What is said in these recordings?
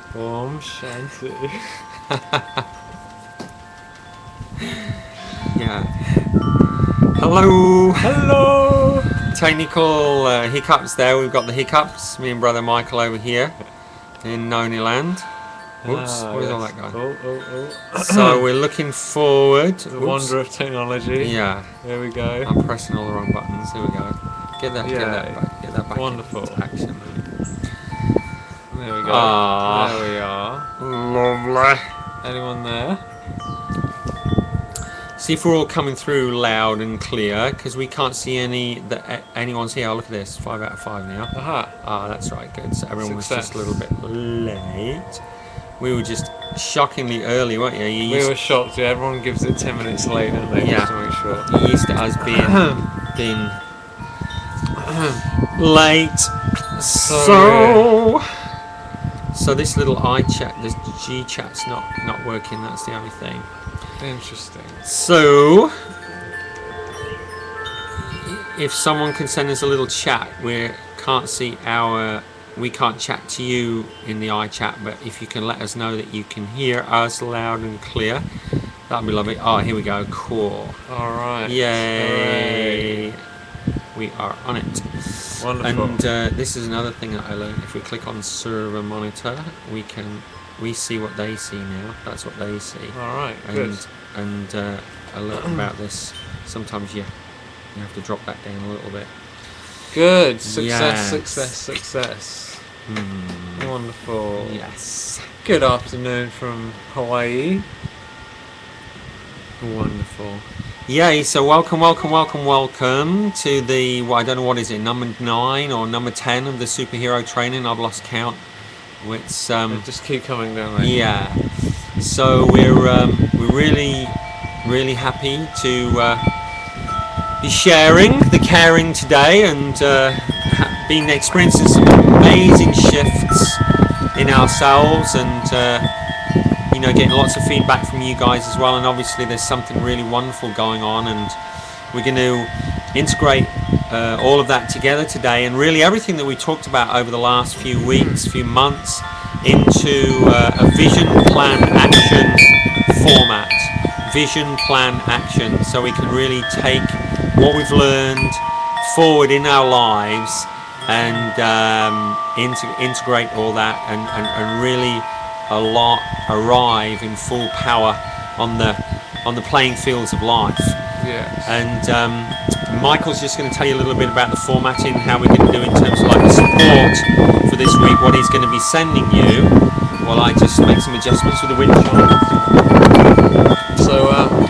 Om Shanti. Yeah. Hello. Hello. Technical hiccups there. We've got the hiccups. Me and brother Michael over here in Noni Land. Whoops. Where's all that going? Oh. So we're looking forward. The wonder of technology. Yeah. There we go. I'm pressing all the wrong buttons. Here we go. Get that back. Wonderful. Into action. There we go. Ah. There we are. Lovely. Anyone there? See if we're all coming through loud and clear, because we can't see anyone's here. Oh, look at this, 5 out of 5 now. Aha. Ah, that's right, good. So everyone was Success. just a little bit late. We were just shockingly early, weren't you? We were shocked. Yeah, everyone gives it 10 minutes late, don't they? Yeah. Just to make sure. You're used to us being late. So this little iChat, this G-chat's not working. That's the only thing. Interesting. So, if someone can send us a little chat, we can't chat to you in the iChat, but if you can let us know that you can hear us loud and clear, that'd be lovely. Oh, here we go. Cool. All right. Yay! We are on it. Wonderful. And this is another thing that I learned. If we click on server monitor, we see what they see now. That's what they see. All right. Good. And I learned about this. Sometimes you have to drop that down a little bit. Good. Success. Yes. Success. Wonderful. Yes. Good afternoon from Hawaii. Wonderful. Yay, so welcome to the, well, I don't know what is it, number 9 or number 10 of the superhero training. I've lost count. It's Just keep coming down there. yeah. So we're really happy to be sharing the caring today, and been experiencing some amazing shifts in ourselves, and getting lots of feedback from you guys as well. And obviously there's something really wonderful going on, and we're going to integrate all of that together today, and really everything that we talked about over the last few weeks, few months, into a vision, plan, action format. Vision, plan, action, so we can really take what we've learned forward in our lives and integrate all that, and really arrive in full power on the playing fields of life. Yes. And Michael's just going to tell you a little bit about the formatting, how we're going to do in terms of like the support for this week, what he's going to be sending you, while I just make some adjustments with the wind chimes. So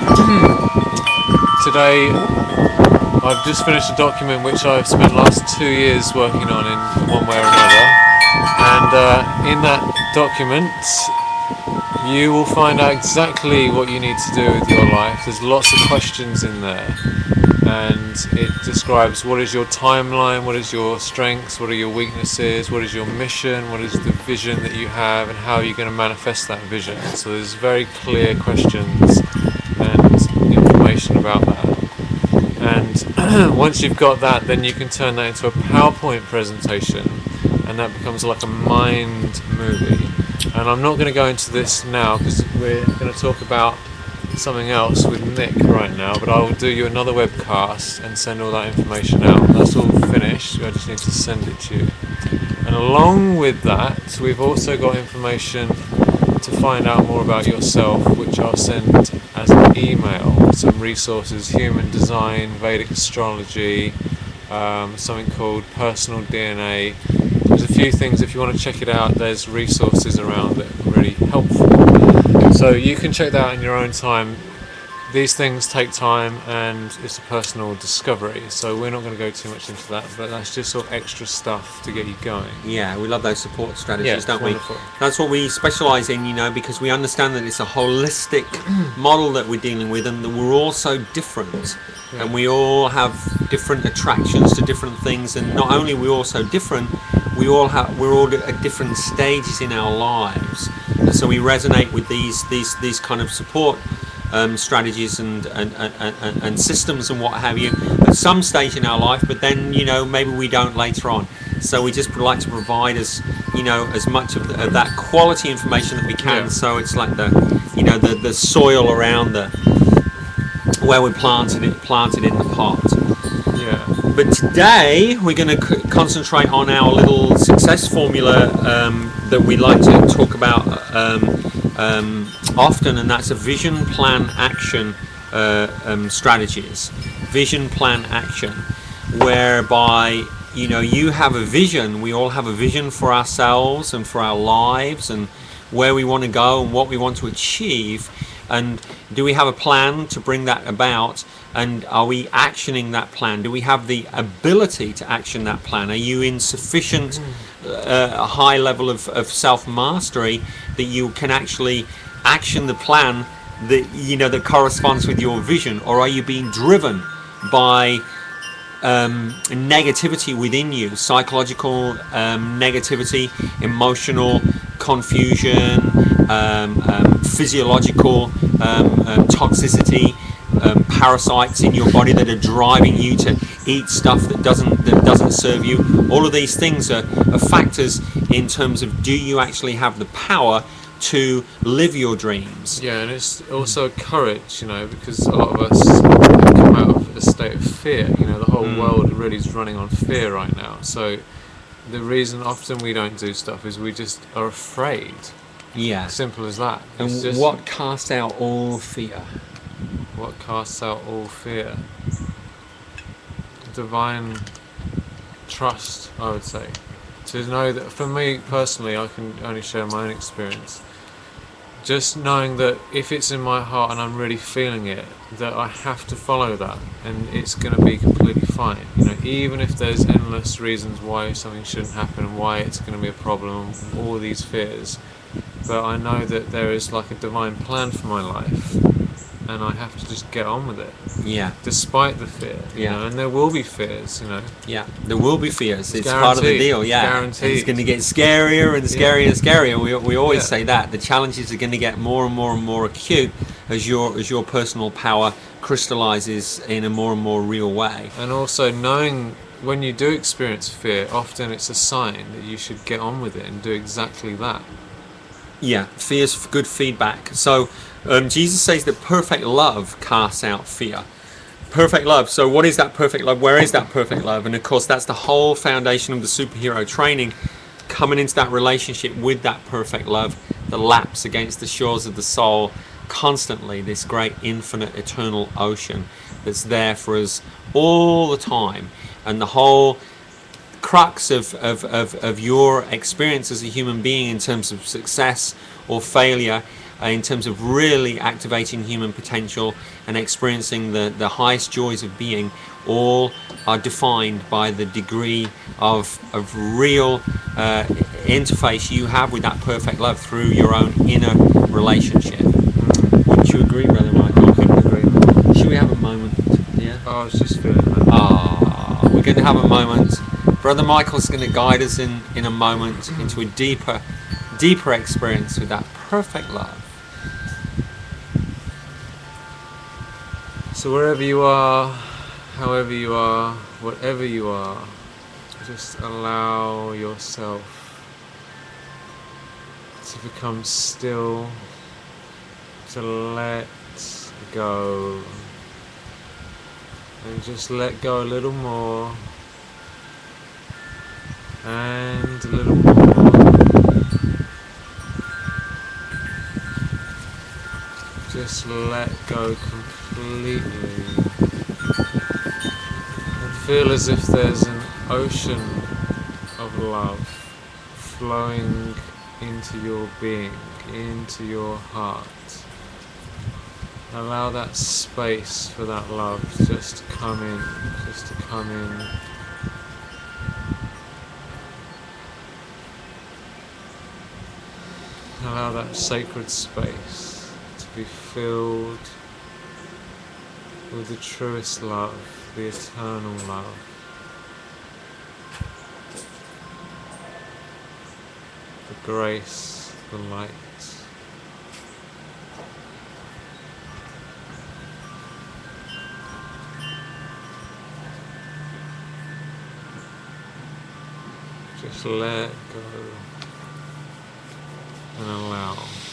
today I've just finished a document which I've spent the last 2 years working on in one way or another, and in that document you will find out exactly what you need to do with your life. There's lots of questions in there, and it describes what is your timeline, what is your strengths, what are your weaknesses, what is your mission, what is the vision that you have, and how are you going to manifest that vision. So there's very clear questions and information about that. And once you've got that, then you can turn that into a PowerPoint presentation, and that becomes like a mind movie. And I'm not going to go into this now because we're going to talk about something else with Nick right now, but I will do you another webcast and send all that information out. That's all finished, I just need to send it to you. And along with that, we've also got information to find out more about yourself, which I'll send as an email. Some resources: human design, Vedic astrology, something called personal DNA. There's a few things, if you want to check it out, there's resources around that are really helpful. So you can check that out in your own time. These things take time, and it's a personal discovery, so we're not going to go too much into that, but that's just sort of extra stuff to get you going. Yeah, we love those support strategies, don't wonderful. we? That's what we specialise in, because we understand that it's a holistic model that we're dealing with, and that we're all so different. Yeah. And we all have different attractions to different things, and not only are we all so different, we're all at different stages in our lives, and so we resonate with these kind of support strategies and systems and what have you at some stage in our life, but then maybe we don't later on. So we just like to provide as as much of that quality information that we can. Yeah. So it's like the soil around where we planted in the pot. Yeah. But today we're going to concentrate on our little success formula that we like to talk about often, and that's a vision, plan, action strategies. Vision, plan, action, whereby you have a vision. We all have a vision for ourselves and for our lives and where we want to go and what we want to achieve. And do we have a plan to bring that about? And are we actioning that plan? Do we have the ability to action that plan? Are you in sufficient high level of self-mastery that you can actually action the plan that corresponds with your vision? Or are you being driven by negativity within you, psychological negativity, emotional confusion, physiological toxicity, parasites in your body that are driving you to eat stuff that doesn't serve you? All of these things are factors in terms of, do you actually have the power to live your dreams? Yeah, and it's also courage, because a lot of us have come out of a state of fear. The whole world really is running on fear right now. So the reason often we don't do stuff is we just are afraid. Yeah. Simple as that. And what casts out all fear? What casts out all fear? Divine trust, I would say. To know that, for me personally, I can only share my own experience. Just knowing that if it's in my heart and I'm really feeling it, that I have to follow that, and it's going to be completely fine. Even if there's endless reasons why something shouldn't happen and why it's going to be a problem, all these fears. But I know that there is like a divine plan for my life, and I have to just get on with it. Yeah. Despite the fear. And there will be fears. Yeah, there will be fears. It's guaranteed. part of the deal. Yeah, Guaranteed. It's going to get scarier and scarier and scarier. We always say that the challenges are going to get more and more and more acute as your personal power crystallizes in a more and more real way. And also knowing when you do experience fear, often it's a sign that you should get on with it and do exactly that. Yeah, fear's good feedback. So Jesus says that perfect love casts out fear. Perfect love. So what is that perfect love? Where is that perfect love? And of course, that's the whole foundation of the superhero training, coming into that relationship with that perfect love that laps against the shores of the soul constantly, this great infinite eternal ocean that's there for us all the time. And the whole crux of your experience as a human being in terms of success or failure, in terms of really activating human potential and experiencing the highest joys of being, all are defined by the degree of real interface you have with that perfect love through your own inner relationship. Wouldn't you agree, Brother Michael? I couldn't agree more. Should we have a moment? Yeah. I was just feeling that. We're going to have a moment. Brother Michael's going to guide us in a moment into a deeper experience with that perfect love. So wherever you are, however you are, whatever you are, just allow yourself to become still, to let go, and just let go a little more, and a little more. Just let go completely, and feel as if there's an ocean of love flowing into your being, into your heart. Allow that space for that love just to come in, just to come in. Allow that sacred space to be filled with the truest love, the eternal love. The grace, the light. Just let go and allow.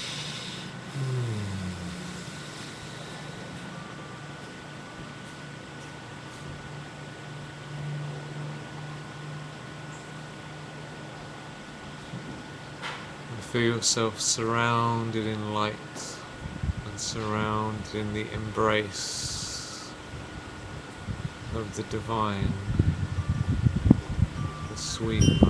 And feel yourself surrounded in light and surrounded in the embrace of the divine, the sweet love.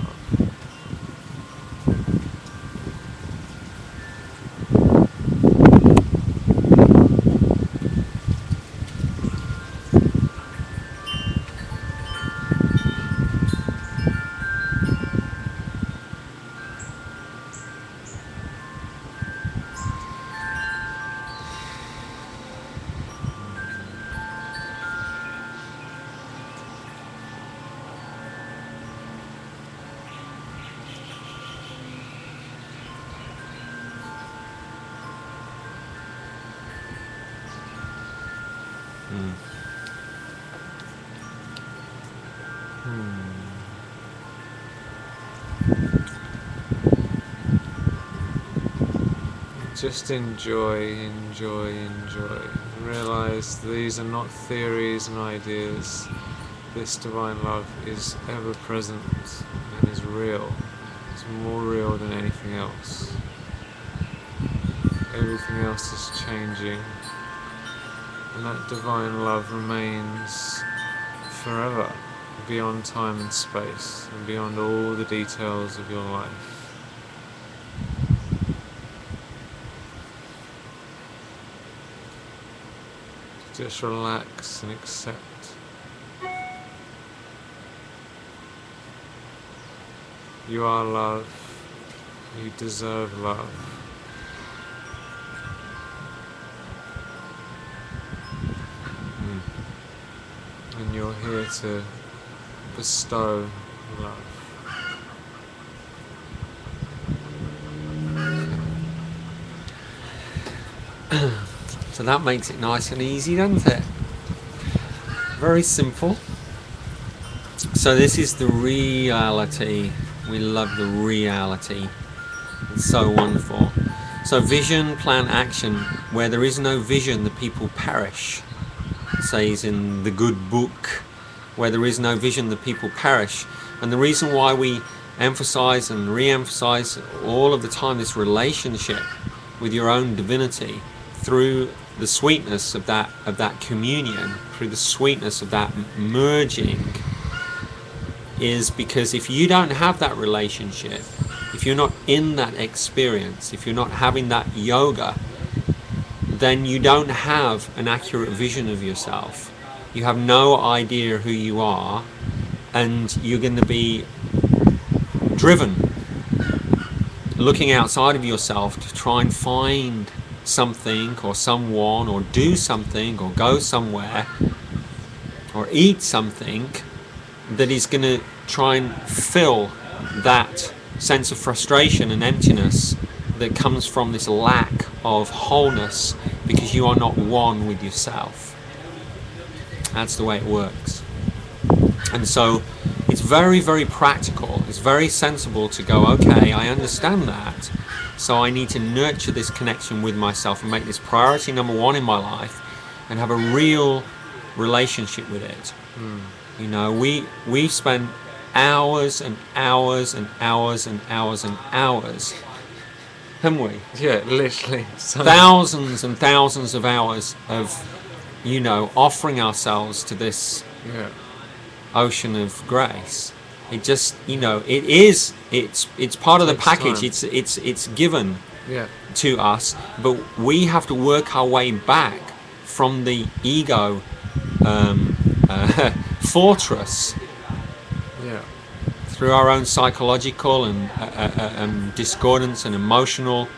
Just enjoy, enjoy, enjoy. Realize these are not theories and ideas. This divine love is ever present and is real. It's more real than anything else. Everything else is changing. And that divine love remains forever, beyond time and space, and beyond all the details of your life. Just relax and accept. You are love. You deserve love. And you're here to bestow love. So that makes it nice and easy, doesn't it? Very simple. So this is the reality. We love the reality. It's so wonderful. So vision, plan, action. Where there is no vision, the people perish. It says in the good book. Where there is no vision, the people perish. And the reason why we emphasize and re-emphasize all of the time this relationship with your own divinity through the sweetness of that communion, through the sweetness of that merging, is because if you don't have that relationship, if you're not in that experience, if you're not having that yoga, then you don't have an accurate vision of yourself. You have no idea who you are, and you're going to be driven, looking outside of yourself to try and find something or someone or do something or go somewhere or eat something that is going to try and fill that sense of frustration and emptiness that comes from this lack of wholeness because you are not one with yourself. That's the way it works. And so it's very, very practical. It's very sensible to go, okay, I understand that. So I need to nurture this connection with myself and make this priority number one in my life and have a real relationship with it. You know, we spend hours and hours and hours and hours and hours, haven't we? Yeah, literally. Thousands and thousands of hours of, you know, offering ourselves to this ocean of grace. It just, you know, it's part of the package. Time. It's given to us, but we have to work our way back from the ego fortress through our own psychological and discordance and emotional,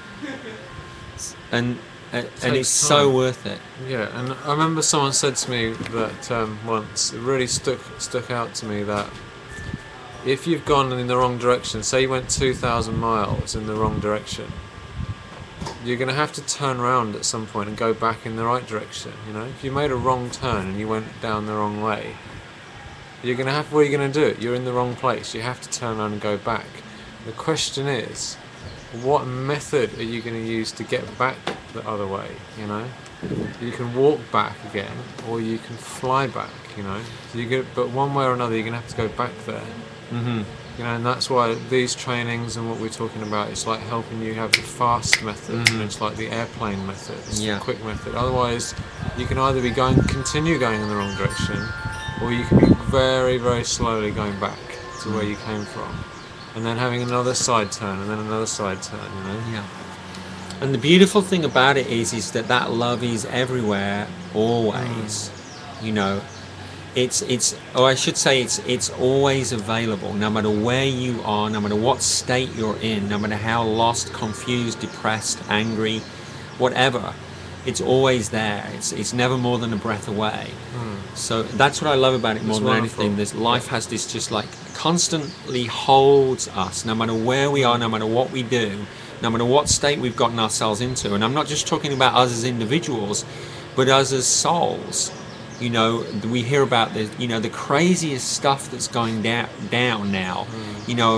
and it's so worth it. Yeah, and I remember someone said to me that once, it really stuck out to me, that if you've gone in the wrong direction, say you went 2,000 miles in the wrong direction, you're going to have to turn around at some point and go back in the right direction. You know, if you made a wrong turn and you went down the wrong way, You're going to have, what are you going to do? You're in the wrong place. You have to turn around and go back. The question is, what method are you going to use to get back the other way? You know, you can walk back again, or you can fly back. You know, so but one way or another, you're going to have to go back there. Mm-hmm. You know, and that's why these trainings and what we're talking about, it's like helping you have the fast method, and it's like the airplane method, it's the quick method. Otherwise, you can either be continue going in the wrong direction, or you can be very, very slowly going back to where you came from, and then having another side turn, and then another side turn. You know. Yeah. And the beautiful thing about it is that love is everywhere, always. You know. I should say it's always available, no matter where you are, no matter what state you're in, no matter how lost, confused, depressed, angry, whatever. It's always there. It's never more than a breath away. So that's what I love about it more than anything. This life has this just like constantly holds us, no matter where we are, no matter what we do, no matter what state we've gotten ourselves into. And I'm not just talking about us as individuals, but us as souls. You know, we hear about the craziest stuff that's going down now. You know,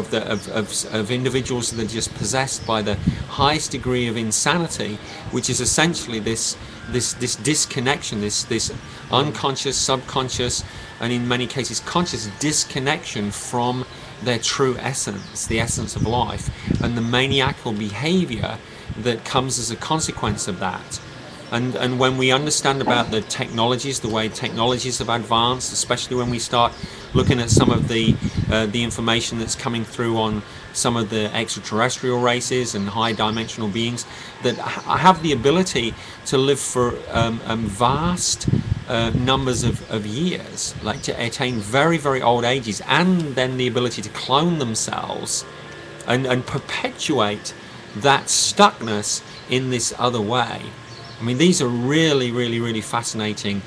of individuals that are just possessed by the highest degree of insanity, which is essentially this disconnection, this unconscious, subconscious, and in many cases conscious disconnection from their true essence, the essence of life, and the maniacal behavior that comes as a consequence of that. And when we understand about the technologies, the way technologies have advanced, especially when we start looking at some of the information that's coming through on some of the extraterrestrial races and high dimensional beings that have the ability to live for vast numbers of years, like to attain very, very old ages, and then the ability to clone themselves and perpetuate that stuckness in this other way. I mean, these are really, really, really fascinating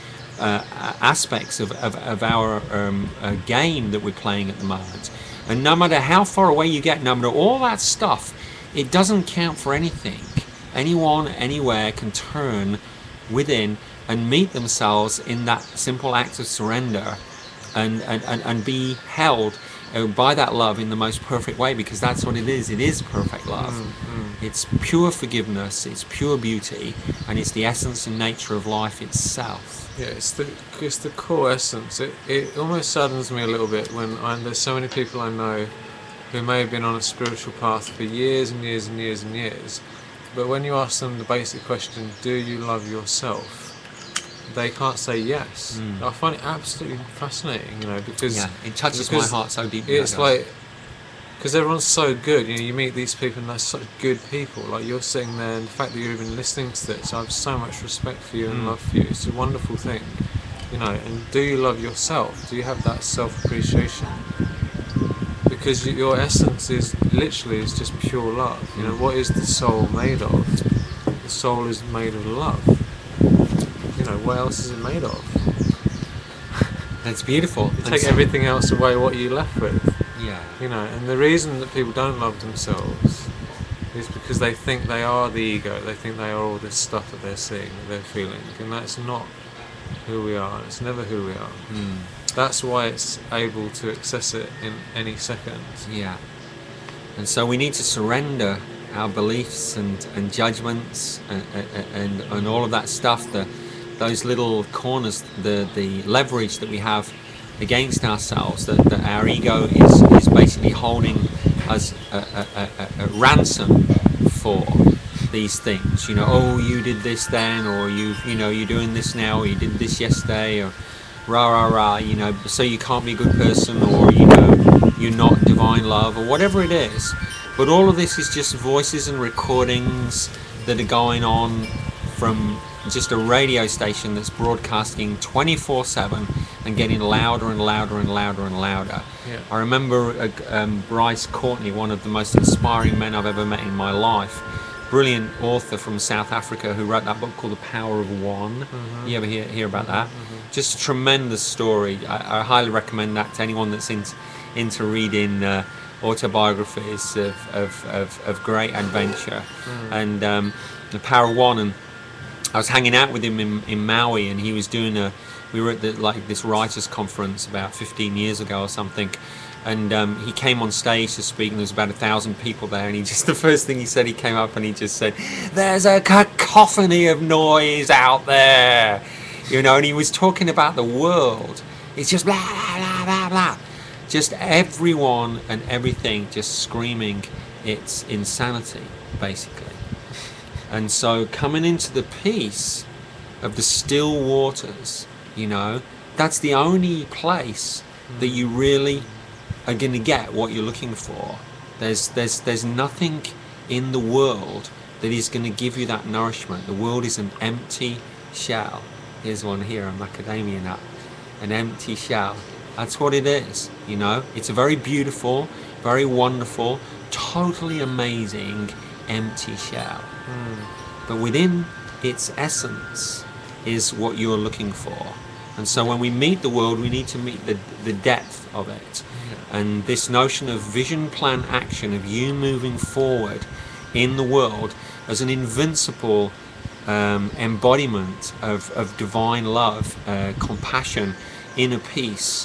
aspects of our game that we're playing at the moment. And no matter how far away you get, no matter all that stuff, it doesn't count for anything. Anyone, anywhere can turn within and meet themselves in that simple act of surrender and be held by that love in the most perfect way, because that's what it is. It is perfect love. It's pure forgiveness, it's pure beauty, and it's the essence and nature of life itself. Yeah, it's the core essence. It almost saddens me a little bit when there's so many people I know who may have been on a spiritual path for years and years and years and years, but when you ask them the basic question, do you love yourself? They can't say yes. I find it absolutely fascinating, you know, because it touches my heart so deeply. It's like, because everyone's so good, you know, you meet these people and they're such good people. Like, you're sitting there, and the fact that you're even listening to this, I have so much respect for you and love for you. It's a wonderful thing, you know. And do you love yourself? Do you have that self-appreciation? Because your essence is just pure love. You know, what is the soul made of? The soul is made of love. You know, what else is it made of? That's beautiful. You take everything else away, what are you left with? Yeah. You know, and the reason that people don't love themselves is because they think they are the ego. They think they are all this stuff that they're seeing, that they're feeling, and that's not who we are. It's never who we are. That's why it's able to access it in any second. Yeah. And so we need to surrender our beliefs and judgments and all of that stuff, those little corners, the leverage that we have against ourselves, that our ego is basically holding us a ransom for these things. You know, oh, you did this then, or you're doing this now, or you did this yesterday, or rah, you know, so you can't be a good person, or, you know, you're not divine love, or whatever it is. But all of this is just voices and recordings that are going on from just a radio station that's broadcasting 24/7 and getting louder and louder and louder and louder. Yeah. I remember Bryce Courtney, one of the most inspiring men I've ever met in my life. Brilliant author from South Africa who wrote that book called The Power of One. You ever hear about that? Just a tremendous story. I highly recommend that to anyone that's into reading autobiographies of great adventure. And The Power of One. And I was hanging out with him in Maui, and he was doing we were at this writers conference about 15 years ago or something, and he came on stage to speak, and there was about 1,000 people there, and the first thing he said, he came up and he just said, "There's a cacophony of noise out there," and he was talking about the world. It's just blah blah blah blah blah, just everyone and everything just screaming it's insanity, basically. And so coming into the peace of the still waters, that's the only place that you really are going to get what you're looking for. There's nothing in the world that is going to give you that nourishment. The world is an empty shell. Here's one here, a macadamia nut. An empty shell. That's what it is, It's a very beautiful, very wonderful, totally amazing empty shell. But within its essence is what you're looking for. And so when we meet the world, we need to meet the depth of it. And this notion of vision, plan, action, of you moving forward in the world as an invincible embodiment of divine love, compassion, inner peace,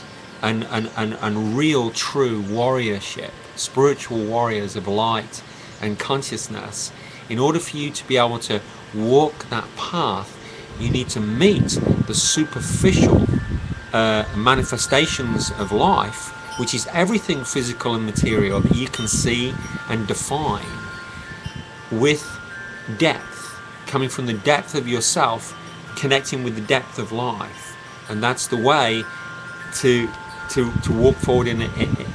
and real true warriorship, spiritual warriors of light and consciousness. In order for you to be able to walk that path, you need to meet the superficial manifestations of life, which is everything physical and material that you can see and define, with depth, coming from the depth of yourself, connecting with the depth of life. And that's the way to walk forward in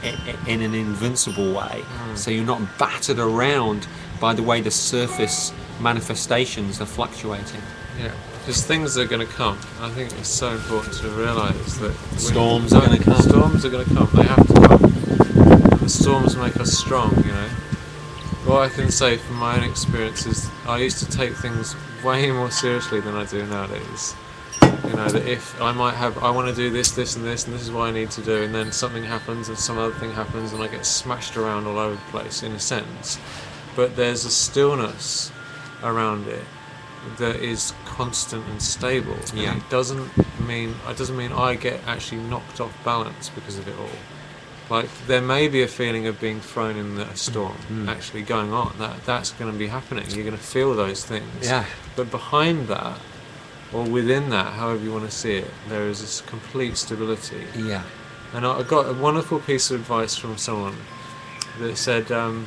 an invincible way. So you're not battered around by the way the surface manifestations are fluctuating. Yeah, because things are going to come. I think it's so important to realise that storms are going to come. Storms are going to come. They have to come. And the storms make us strong. What I can say from my own experience is I used to take things way more seriously than I do nowadays. That if I want to do this, this and this, and this is what I need to do, and then something happens and some other thing happens and I get smashed around all over the place in a sense. But there's a stillness around it that is constant and stable. Yeah. And it doesn't mean I get actually knocked off balance because of it all. Like, there may be a feeling of being thrown in a storm actually going on. That's going to be happening. You're going to feel those things. Yeah. But behind that, or within that, however you want to see it, there is this complete stability. Yeah. And I got a wonderful piece of advice from someone that said,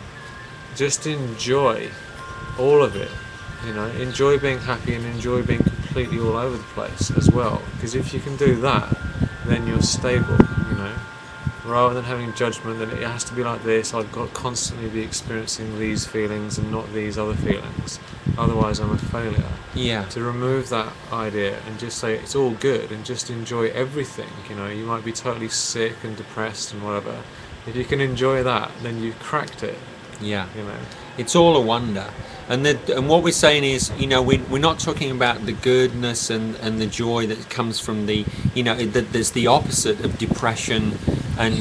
just enjoy all of it. Enjoy being happy and enjoy being completely all over the place as well. Because if you can do that, then you're stable, Rather than having judgment that it has to be like this, I've got to constantly be experiencing these feelings and not these other feelings. Otherwise I'm a failure. Yeah. To remove that idea and just say it's all good and just enjoy everything. You might be totally sick and depressed and whatever. If you can enjoy that, then you've cracked it. Yeah. It's all a wonder. And what we're saying is, we're not talking about the goodness and the joy that comes from there's the opposite of depression and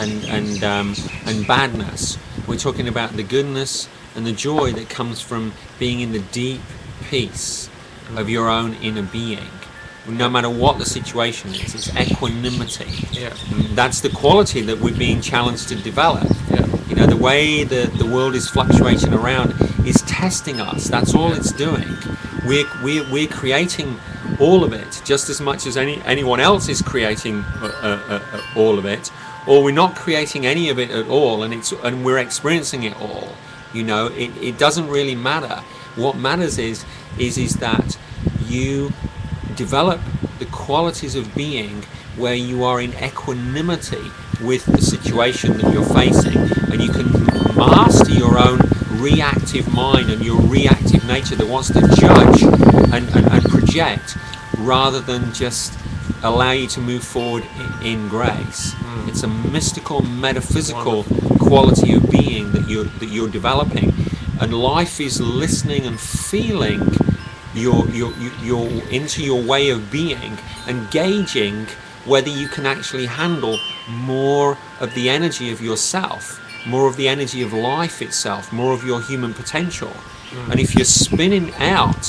badness. We're talking about the goodness and the joy that comes from being in the deep peace of your own inner being. No matter what the situation is, it's equanimity. Yeah. That's the quality that we're being challenged to develop. Yeah. The way the world is fluctuating around is testing us. That's all it's doing. We're creating all of it just as much as anyone else is creating all of it, or we're not creating any of it at all, and we're experiencing it all. It doesn't really matter. What matters is that you develop the qualities of being where you are in equanimity with the situation that you're facing, and you can master your own reactive mind and your reactive nature that wants to judge and project rather than just allow you to move forward in grace. It's a mystical, metaphysical quality of being that you're developing, and life is listening and feeling your into your way of being and gauging whether you can actually handle more of the energy of yourself, more of the energy of life itself, more of your human potential. And if you're spinning out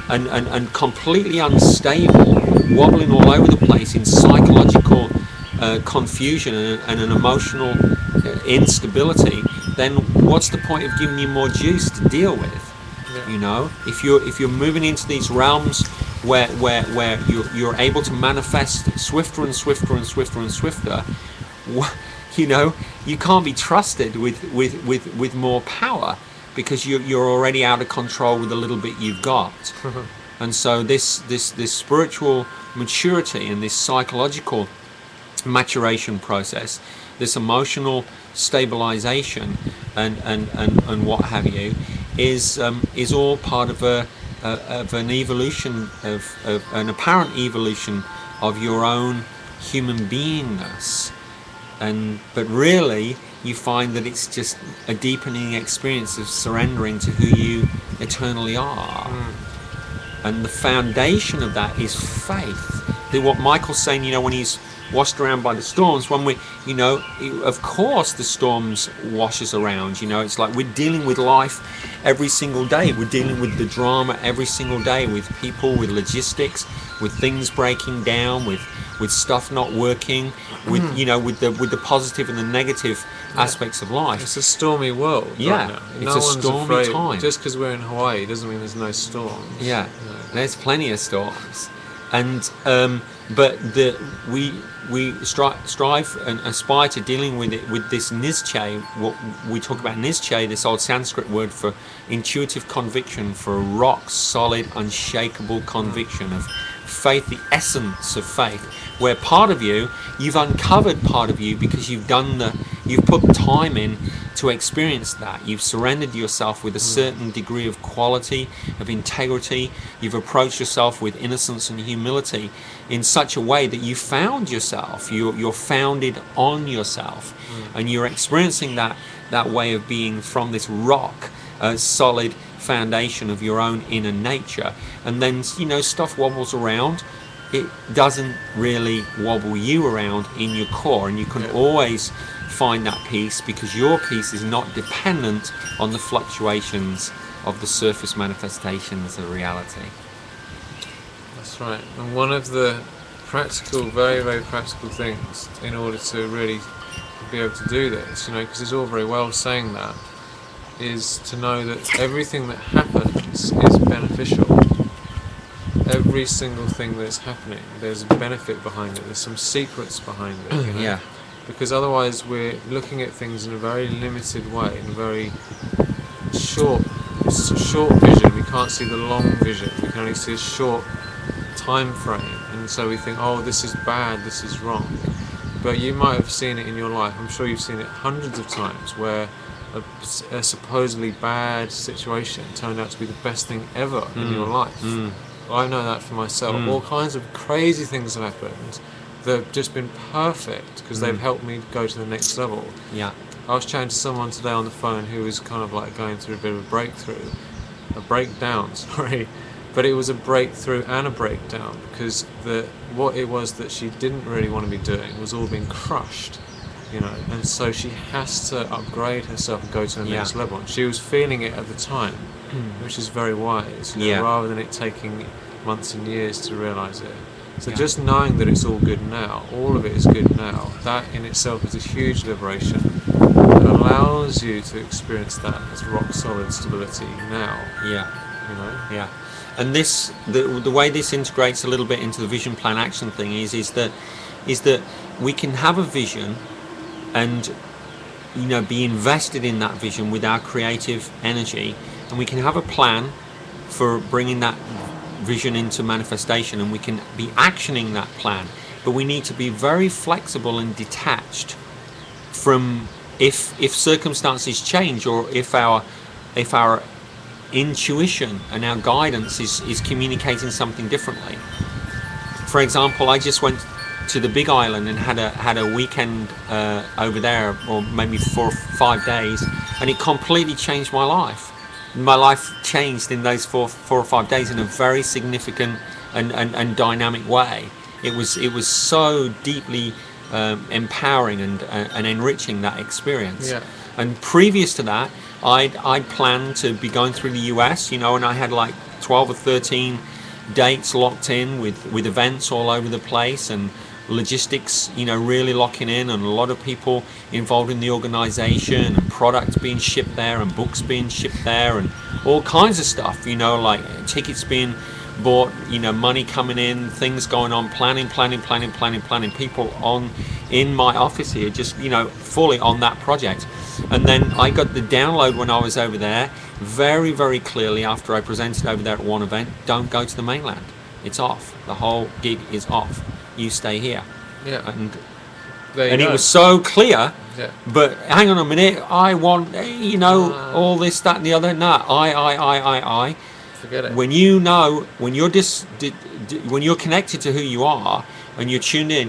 and completely unstable, wobbling all over the place in psychological confusion and an emotional instability, then what's the point of giving you more juice to deal with? Yeah. You know, if you're moving into these realms where you're able to manifest swifter and swifter and swifter and swifter, you know, you can't be trusted with more power, because you're already out of control with the little bit you've got. And so this spiritual maturity and this psychological maturation process, this emotional stabilization and what have you, is all part of an evolution of an apparent evolution of your own human beingness. But really, you find that it's just a deepening experience of surrendering to who you eternally are. And the foundation of that is faith. What Michael's saying, you know, when he's washed around by the storms, when we, you know, of course the storms wash us around, you know, it's like we're dealing with life every single day. We're dealing with the drama every single day, with people, with logistics, with things breaking down, with stuff not working, with you know, with the positive and the negative aspects of life. It's a stormy world. Yeah, right it's now. a stormy time. Just because we're in Hawaii doesn't mean there's no storms. Yeah, You know. there's plenty of storms, and but we strive and aspire to dealing with it with this nizche. What we talk about nizche, this old Sanskrit word for intuitive conviction, for a rock solid, unshakable conviction of faith, the essence of faith, where part of you've uncovered part of you because you've put time in to experience that. You've surrendered yourself with a certain degree of quality, of integrity. You've approached yourself with innocence and humility in such a way that you found yourself. You're founded on yourself, and you're experiencing that way of being from this rock, solid foundation of your own inner nature. And then, you know, stuff wobbles around. It doesn't really wobble you around in your core, and you can always find that peace, because your peace is not dependent on the fluctuations of the surface manifestations of reality. That's right. And one of the practical, very, very practical things in order to really be able to do this, you know, because it's all very well saying that, is to know that everything that happens is beneficial. Every single thing that's happening, there's a benefit behind it. There's some secrets behind it. You know? Yeah. Because otherwise we're looking at things in a very limited way, in a very short vision. We can't see the long vision. We can only see a short time frame. And so we think, oh, this is bad, this is wrong. But you might have seen it in your life. I'm sure you've seen it hundreds of times, where a supposedly bad situation turned out to be the best thing ever in your life. I know that for myself. All kinds of crazy things have happened that have just been perfect because they've helped me go to the next level. Yeah. I was chatting to someone today on the phone who was kind of like going through a bit of a breakdown, sorry. But it was a breakthrough and a breakdown, because what it was that she didn't really want to be doing was all being crushed. You know, and so she has to upgrade herself and go to the next level. And she was feeling it at the time, which is very wise, you know, rather than it taking months and years to realise it. So just knowing that it's all good now, all of it is good now, that in itself is a huge liberation that allows you to experience that as rock solid stability now. Yeah. You know? Yeah. And this, the way this integrates a little bit into the vision plan action thing is that we can have a vision and, you know, be invested in that vision with our creative energy, and we can have a plan for bringing that vision into manifestation, and we can be actioning that plan. But we need to be very flexible and detached from if circumstances change, or if our intuition and our guidance is communicating something differently. For example, I just went to the Big Island and had a weekend over there, or maybe 4 or 5 days, and it completely changed my life. My life changed in those 4 or 5 days in a very significant and dynamic way. It was so deeply empowering and enriching, that experience. Yeah. And previous to that, I'd planned to be going through the US, you know, and I had like 12 or 13 dates locked in with events all over the place, and logistics, really locking in, and a lot of people involved in the organization, and products being shipped there, and books being shipped there, and all kinds of stuff, like tickets being bought, money coming in, things going on, planning, people in my office here, just, fully on that project. And then I got the download when I was over there, very, very clearly after I presented over there at one event: don't go to the mainland. It's off. The whole gig is off. You stay here. Yeah. And there you go. it was so clear. Yeah. But hang on a minute, I want, all this, that, and the other. No, I. Forget it. When when you're connected to who you are, and you're tuned in,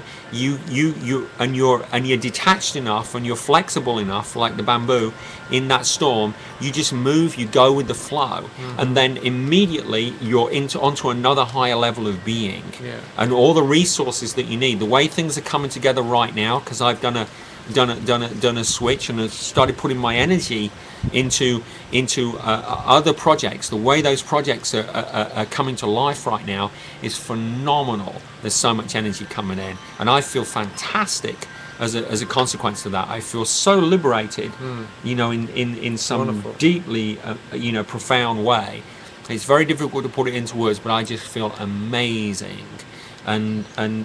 you're detached enough, and you're flexible enough, like the bamboo in that storm. You just move, you go with the flow, and then immediately you're onto another higher level of being, and all the resources that you need. The way things are coming together right now, because I've done a switch, and have started putting my energy into other projects. The way those projects are coming to life right now is phenomenal. There's so much energy coming in, and I feel fantastic as a consequence of that. I feel so liberated, in some Wonderful. deeply profound way. It's very difficult to put it into words, but I just feel amazing, and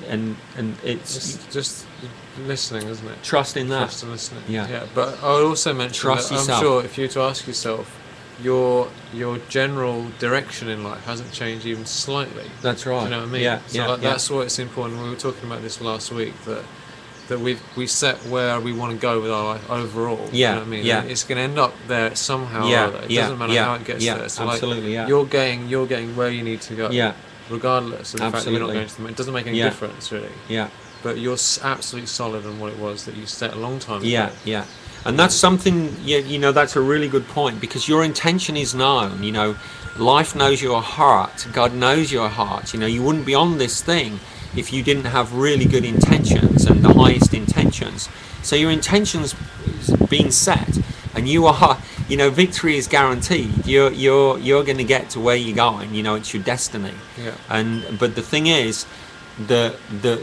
it's just listening, isn't it? trust in that. Trust and listening. Yeah. But I would also mention Trust that yourself. I'm sure if you were to ask yourself, your general direction in life hasn't changed even slightly. That's right. Do you know what I mean? Yeah, So yeah, that's why it's important. We were talking about this last week, that we set where we want to go with our life overall. Yeah, You know what I mean? yeah. And it's going to end up there somehow Yeah, or other. It yeah, doesn't matter yeah, how it gets yeah, there. So absolutely, yeah. you're getting where you need to go. Yeah. Regardless of the fact that you're not Absolutely. going to it doesn't make any Yeah. difference really. Yeah. But you're absolutely solid on what it was that you set a long time ago. Yeah. And that's something, that's a really good point, because your intention is known. Life knows your heart. God knows your heart. You wouldn't be on this thing if you didn't have really good intentions, and the highest intentions. So your intentions being set, and you are, victory is guaranteed. You're going to get to where you're going. It's your destiny. Yeah. But the thing is, the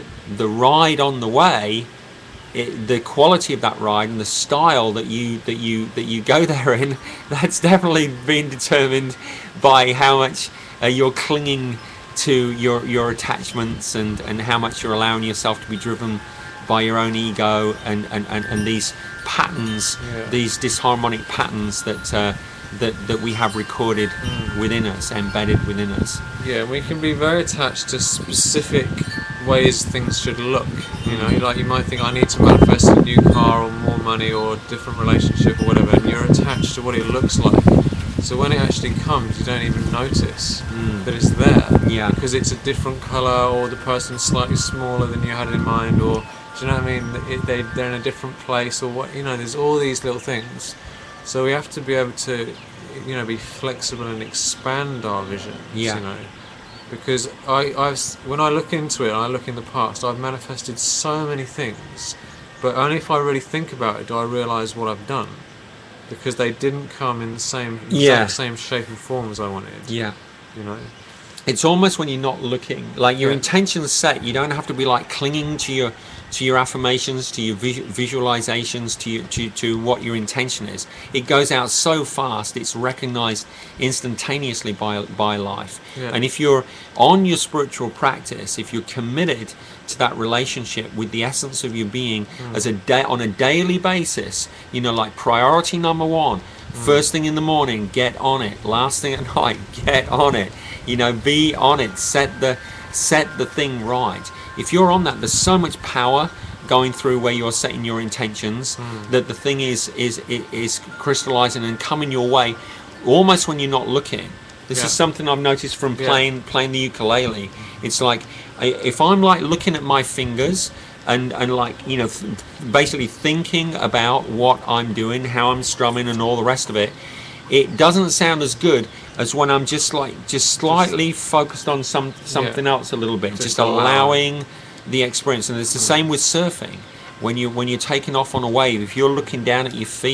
ride on the way, the quality of that ride and the style that you go there in, that's definitely been determined by how much you're clinging to your attachments, and how much you're allowing yourself to be driven by your own ego, and these patterns, these disharmonic patterns that we have recorded within us, embedded within us. Yeah, we can be very attached to specific ways things should look. Like you might think, I need to manifest a new car or more money or a different relationship or whatever, and you're attached to what it looks like. So when it actually comes, you don't even notice that it's there. Yeah. Because it's a different colour, or the person's slightly smaller than you had in mind, or do you know what I mean? They're in a different place, or what? There's all these little things. So we have to be able to, be flexible and expand our visions. Yeah. Because when I look into it, and I look in the past, I've manifested so many things, but only if I really think about it do I realise what I've done, because they didn't come in the same exact same shape and form as I wanted. Yeah. It's almost when you're not looking, like your intention's set. You don't have to be like clinging to your affirmations, to your visualizations, to what your intention is. It goes out so fast, it's recognized instantaneously by life. Yeah. And if you're on your spiritual practice, if you're committed to that relationship with the essence of your being on a daily basis, like priority number one, first thing in the morning, get on it. Last thing at night, get on it. Be on it. Set the thing right. If you're on that, there's so much power going through where you're setting your intentions, that the thing is crystallizing and coming your way almost when you're not looking. This is something I've noticed from playing the ukulele. It's like, if I'm like looking at my fingers and like, basically thinking about what I'm doing, how I'm strumming and all the rest of it, it doesn't sound as good as when I'm just slightly focused on something else a little bit, just allowing the experience. And it's the same with surfing. When you're taking off on a wave, if you're looking down at your feet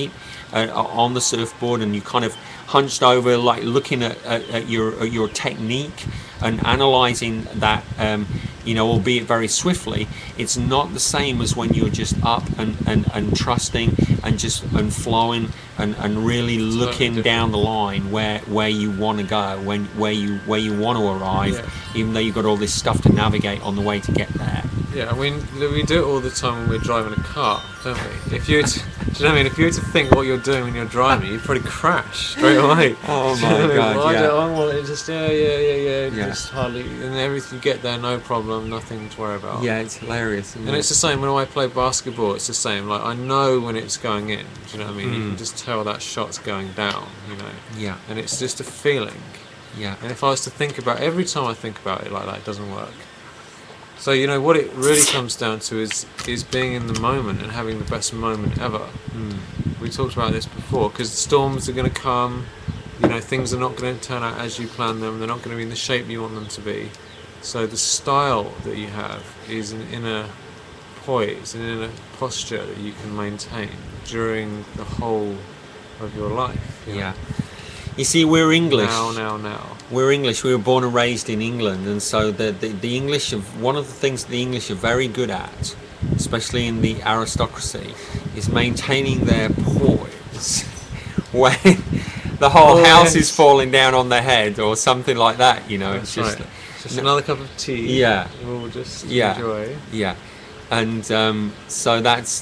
on the surfboard, and you kind of hunched over, like looking at your technique and analysing that, albeit very swiftly. It's not the same as when you're just up and trusting and flowing and really looking down the line where you want to go, where you want to arrive, even though you've got all this stuff to navigate on the way to get there. Yeah, I mean, we do it all the time when we're driving a car, don't we? If you, do you know what I mean? If you were to think what you're doing when you're driving, you'd probably crash straight away. Oh my God! Well, yeah. I want it just just hardly, and everything you get there, no problem, nothing to worry about. Yeah, it's hilarious. And it's the same when I play basketball. It's the same. Like I know when it's going in. Do you know what I mean? You can just tell that shot's going down. You know. Yeah. And it's just a feeling. Yeah. And if I was to think about every time I think about it like that, it doesn't work. So you know what it really comes down to is being in the moment and having the best moment ever. We talked about this before, because storms are going to come. You know, things are not going to turn out as you plan them. They're not going to be in the shape you want them to be. So the style that you have is an inner poise, an inner posture that you can maintain during the whole of your life. You know? Yeah. You see, we're English. Now. We're English. We were born and raised in England, and so the English one of the things the English are very good at, especially in the aristocracy, is maintaining their poise when the whole house is falling down on their head or something like that. You know, That's it's just right. Just another cup of tea. Yeah. We'll just enjoy. Yeah. And so that's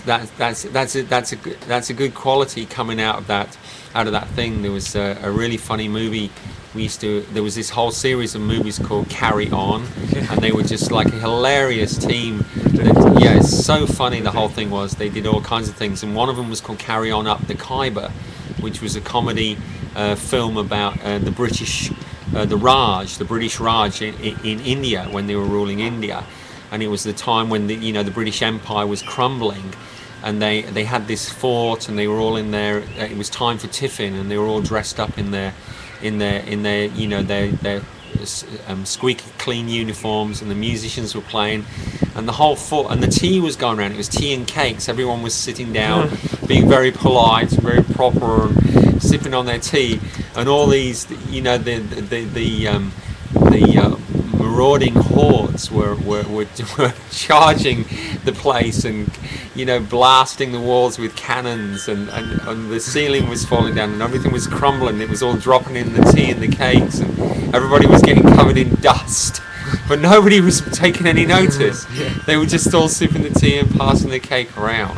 a good quality coming out of that thing. There was a really funny movie. There was this whole series of movies called Carry On, and they were just like a hilarious team. It's so funny. The whole thing was they did all kinds of things, and one of them was called Carry On Up the Khyber, which was a comedy film about the British Raj in India when they were ruling India. And it was the time when the British Empire was crumbling, and they had this fort, and they were all in there. It was time for tiffin, and they were all dressed up in their squeaky clean uniforms, and the musicians were playing, and the whole fort, and the tea was going around. It was tea and cakes. Everyone was sitting down, being very polite, very proper, and sipping on their tea, and all these, the marauding hordes were charging the place, and blasting the walls with cannons, and the ceiling was falling down, and everything was crumbling. It was all dropping in the tea and the cakes, and everybody was getting covered in dust, but nobody was taking any notice. They were just all sipping the tea and passing the cake around,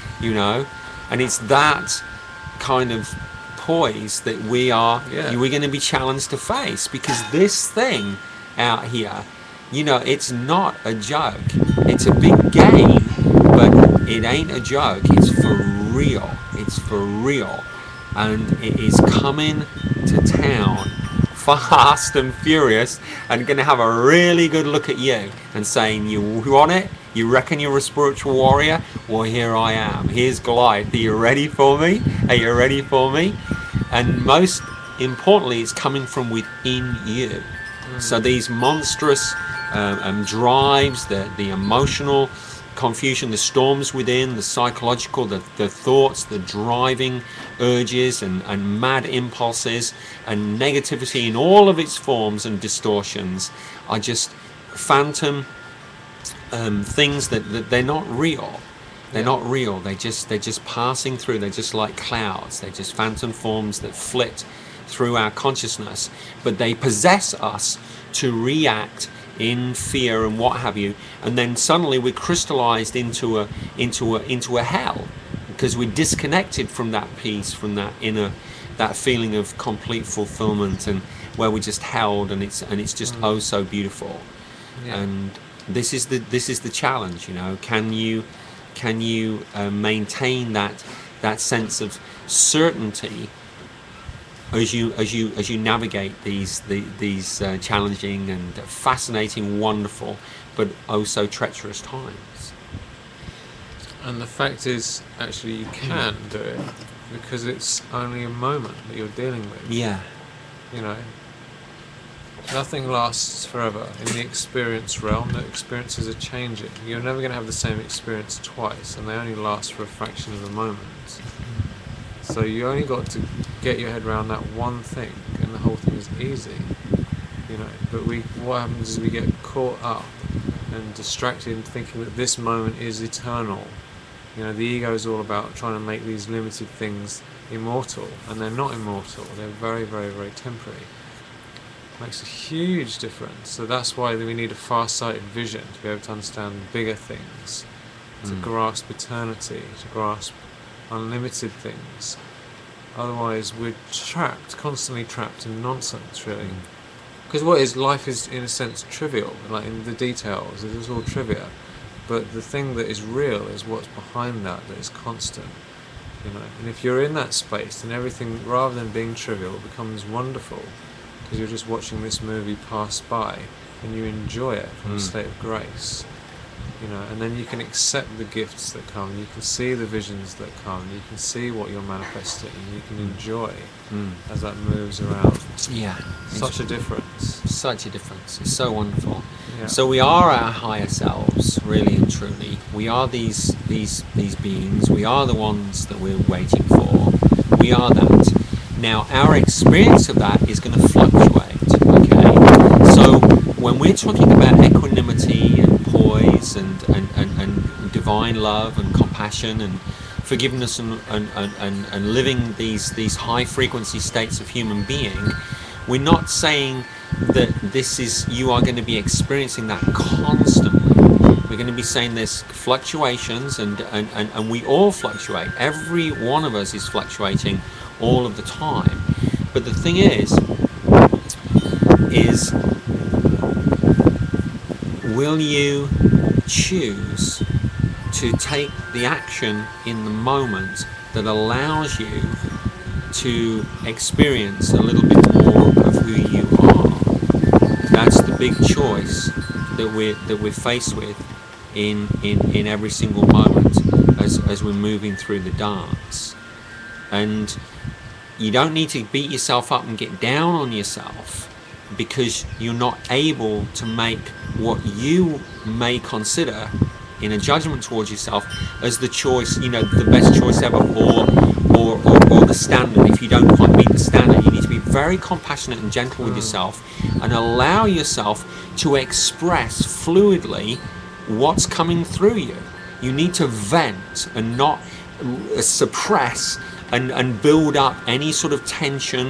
and it's that kind of poise that we're going to be challenged to face, because this thing out here, it's not a joke. It's a big game, but it ain't a joke. It's for real. It's for real, and it is coming to town fast and furious, and going to have a really good look at you and saying, you want it? You reckon you're a spiritual warrior? Well, here I am. Here's Goliath. Are you ready for me? Are you ready for me? And most importantly, it's coming from within you. So these monstrous drives, the emotional confusion, the storms within, the psychological, the thoughts, the driving urges and mad impulses and negativity in all of its forms and distortions are just phantom things that they're not real. They're not real. They're just passing through. They're just like clouds. They're just phantom forms that flit through our consciousness, but they possess us to react in fear and what have you, and then suddenly we're crystallized into a hell, because we're disconnected from that peace, from that feeling of complete fulfillment, and where we're just held, and it's just oh so beautiful. And this is the challenge, can you maintain that sense of certainty as you navigate these challenging and fascinating, wonderful, but oh so treacherous times. And the fact is, actually, you can do it, because it's only a moment that you're dealing with. Yeah. Nothing lasts forever in the experience realm. The experiences are changing. You're never going to have the same experience twice, and they only last for a fraction of a moment. So you only got to get your head around that one thing, and the whole thing is easy. You know, but what happens is we get caught up and distracted in thinking that this moment is eternal. You know, the ego is all about trying to make these limited things immortal, and they're not immortal. They're very, very, very temporary. Makes a huge difference. So that's why we need a far-sighted vision to be able to understand bigger things, to grasp eternity, to grasp unlimited things. Otherwise, we're constantly trapped in nonsense, really. Because life is, in a sense, trivial. Like in the details, it is all trivia. But the thing that is real is what's behind that is constant. You know, and if you're in that space, then everything, rather than being trivial, becomes wonderful. Because you're just watching this movie pass by, and you enjoy it from a state of grace. You know, and then you can accept the gifts that come. You can see the visions that come. You can see what you're manifesting, and you can enjoy as that moves around. Yeah, Such a difference. Such a difference. It's so wonderful. Yeah. So we are our higher selves, really and truly. We are these beings. We are the ones that we're waiting for. We are that. Now, our experience of that is going to fluctuate. Okay. So when we're talking about equanimity and poise and divine love and compassion and forgiveness and living these high frequency states of human being, we're not saying that you are going to be experiencing that constantly. We're going to be saying there's fluctuations and we all fluctuate. Every one of us is fluctuating all of the time. But the thing is will you choose to take the action in the moment that allows you to experience a little bit more of who you are? That's the big choice that we're faced with in every single moment as we're moving through the dance. And you don't need to beat yourself up and get down on yourself because you're not able to make what you may consider in a judgment towards yourself as the choice, you know, the best choice ever, or the standard. If you don't quite meet the standard, you need to be very compassionate and gentle with yourself and allow yourself to express fluidly what's coming through you. You need to vent and not suppress and build up any sort of tension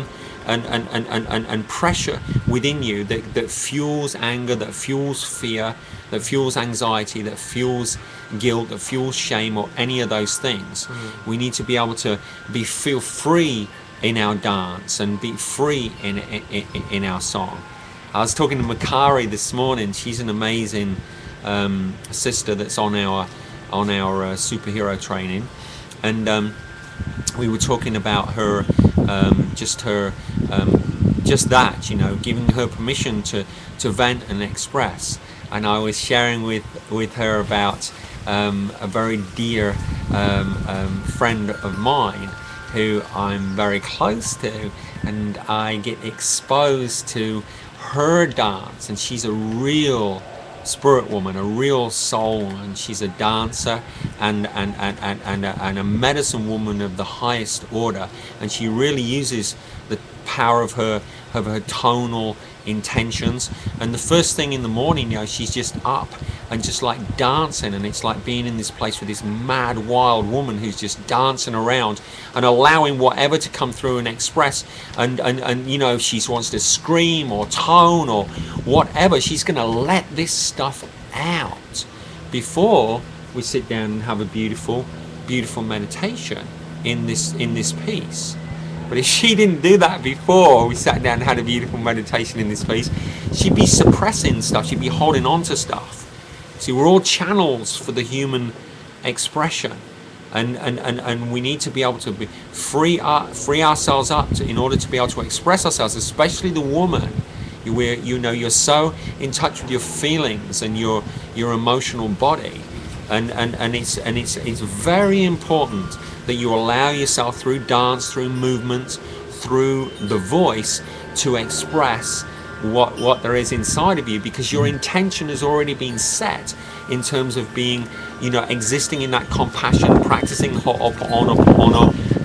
and pressure within you that fuels anger, that fuels fear, that fuels anxiety, that fuels guilt, that fuels shame, or any of those things. We need to be able to feel free in our dance and be free in our song. I was talking to Makari this morning. She's an amazing sister that's on our superhero training, and we were talking about her, just that, you know, giving her permission to vent and express. And I was sharing with her about a very dear friend of mine who I'm very close to, and I get exposed to her dance, and she's a real spirit woman, a real soul, and she's a dancer and a medicine woman of the highest order, and she really uses the power of her tonal intentions. And the first thing in the morning, you know, she's just up and just like dancing, and it's like being in this place with this mad wild woman who's just dancing around and allowing whatever to come through and express, and you know, if she wants to scream or tone or whatever, she's going to let this stuff out before we sit down and have a beautiful meditation in this piece. But if she didn't do that before we sat down and had a beautiful meditation in this piece, she'd be suppressing stuff, she'd be holding on to stuff. See, we're all channels for the human expression, and we need to be able to free ourselves up in order to be able to express ourselves, especially the woman. You're so in touch with your feelings and your emotional body, and it's very important that you allow yourself, through dance, through movement, through the voice, to express what there is inside of you, because your intention has already been set in terms of being, you know, existing in that compassion, practicing Ho'oponopono,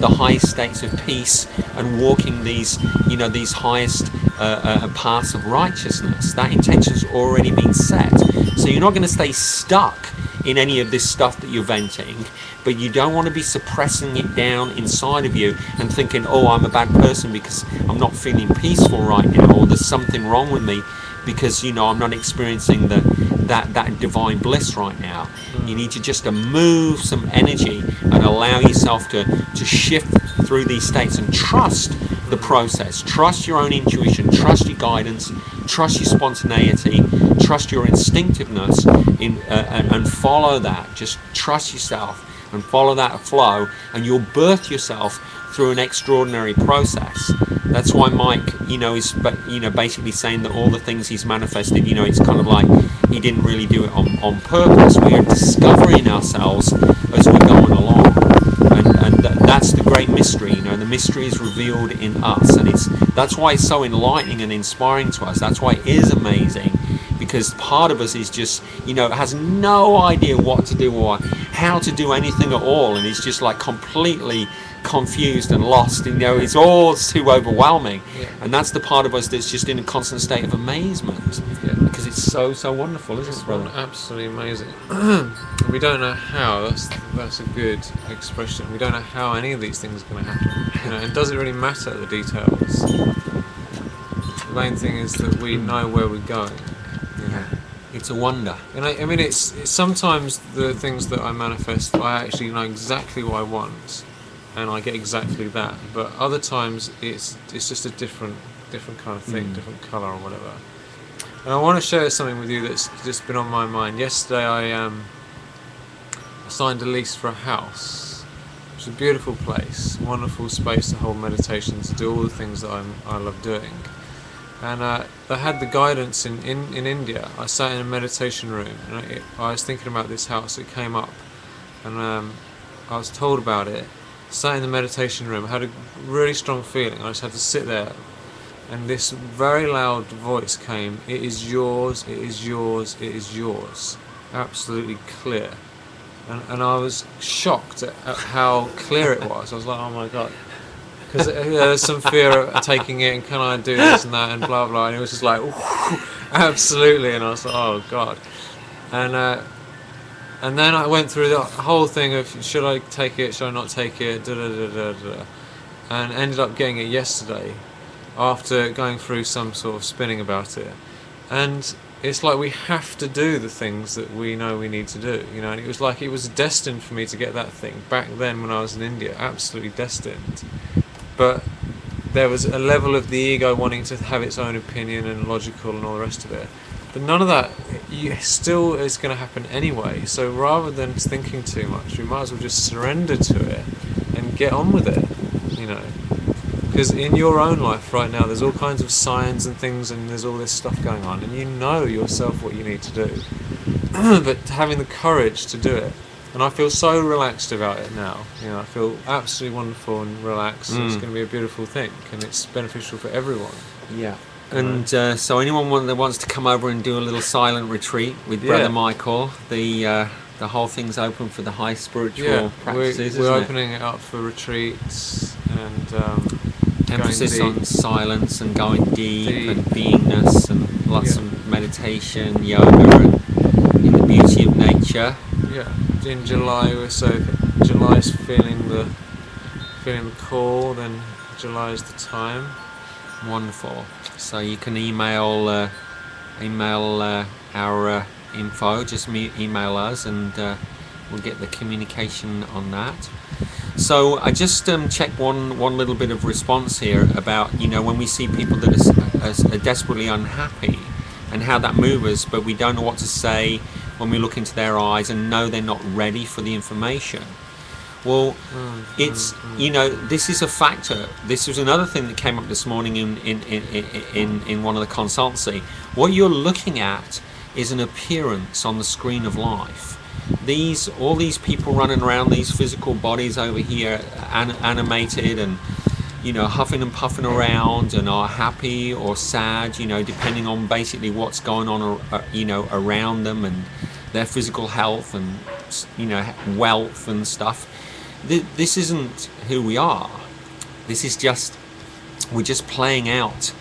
the highest states of peace and walking these, you know, these highest paths of righteousness. That intention's already been set. So you're not going to stay stuck in any of this stuff that you're venting, but you don't want to be suppressing it down inside of you and thinking, oh, I'm a bad person because I'm not feeling peaceful right now, or there's something wrong with me because, you know, I'm not experiencing that divine bliss right now. You need to just move some energy and allow yourself to shift through these states and trust the process. Trust your own intuition, trust your guidance, trust your spontaneity, trust your instinctiveness and follow that. Just trust yourself and follow that flow, and you'll birth yourself through an extraordinary process. That's why Mike, you know, is, you know, basically saying that all the things he's manifested, you know, it's kind of like he didn't really do it on purpose. We are discovering ourselves as we're going along, and that's the great mystery. You know, the mystery is revealed in us, and that's why it's so enlightening and inspiring to us. That's why it is amazing, because part of us is just, you know, has no idea what to do or how to do anything at all, and it's just like completely confused and lost. You know, it's all too overwhelming. Yeah. And that's the part of us that's just in a constant state of amazement. Yeah. Because it's so wonderful, isn't it, brother? Absolutely amazing. We don't know how. That's a good expression. We don't know how any of these things are going to happen. You know, and does it really matter the details? The main thing is that we know where we're going. You know? It's a wonder. And I mean, it's sometimes the things that I manifest, I actually know exactly what I want, and I get exactly that. But other times, it's just a different kind of thing, different colour or whatever. And I want to share something with you that's just been on my mind. Yesterday, I signed a lease for a house. It's a beautiful place, wonderful space to hold meditation, to do all the things that I love doing. And I had the guidance in India. I sat in a meditation room, and I was thinking about this house. It came up, and I was told about it. Sat in the meditation room, had a really strong feeling. I just had to sit there, and this very loud voice came. It is yours. It is yours. It is yours. Absolutely clear. And I was shocked at how clear it was. I was like, oh my God. Because there was some fear of taking it, and can I do this and that, and blah blah, and it was just like, absolutely, and I was like, oh God, and then I went through the whole thing of should I take it, should I not take it, and ended up getting it yesterday, after going through some sort of spinning about it, and it's like we have to do the things that we know we need to do, you know, and it was like it was destined for me to get that thing back then when I was in India, absolutely destined. But there was a level of the ego wanting to have its own opinion and logical and all the rest of it. But none of that still is going to happen anyway. So rather than thinking too much, we might as well just surrender to it and get on with it, you know. Because in your own life right now, there's all kinds of signs and things, and there's all this stuff going on, and you know yourself what you need to do. But having the courage to do it. And I feel so relaxed about it now. You know, I feel absolutely wonderful and relaxed. It's going to be a beautiful thing, and it's beneficial for everyone. Yeah. And so anyone that wants to come over and do a little silent retreat with Brother Michael, the whole thing's open for the high spiritual practices. We're opening it up for retreats and emphasis on silence and going deep and beingness and lots of meditation, yoga, and in the beauty of nature. Yeah. In July, July's feeling the call, then July is the time. Wonderful. So you can email our info. Just email us, and we'll get the communication on that. So I just checked one little bit of response here about, you know, when we see people that are desperately unhappy and how that moves us, but we don't know what to say when we look into their eyes and know they're not ready for the information. Well, it's, you know, this is a factor. This was another thing that came up this morning in one of the consultancy. What you're looking at is an appearance on the screen of life. All these people running around, these physical bodies over here, animated and, you know, huffing and puffing around and are happy or sad, you know, depending on basically what's going on, you know, around them and their physical health and, you know, wealth and stuff. this isn't who we are. This is just, we're just playing out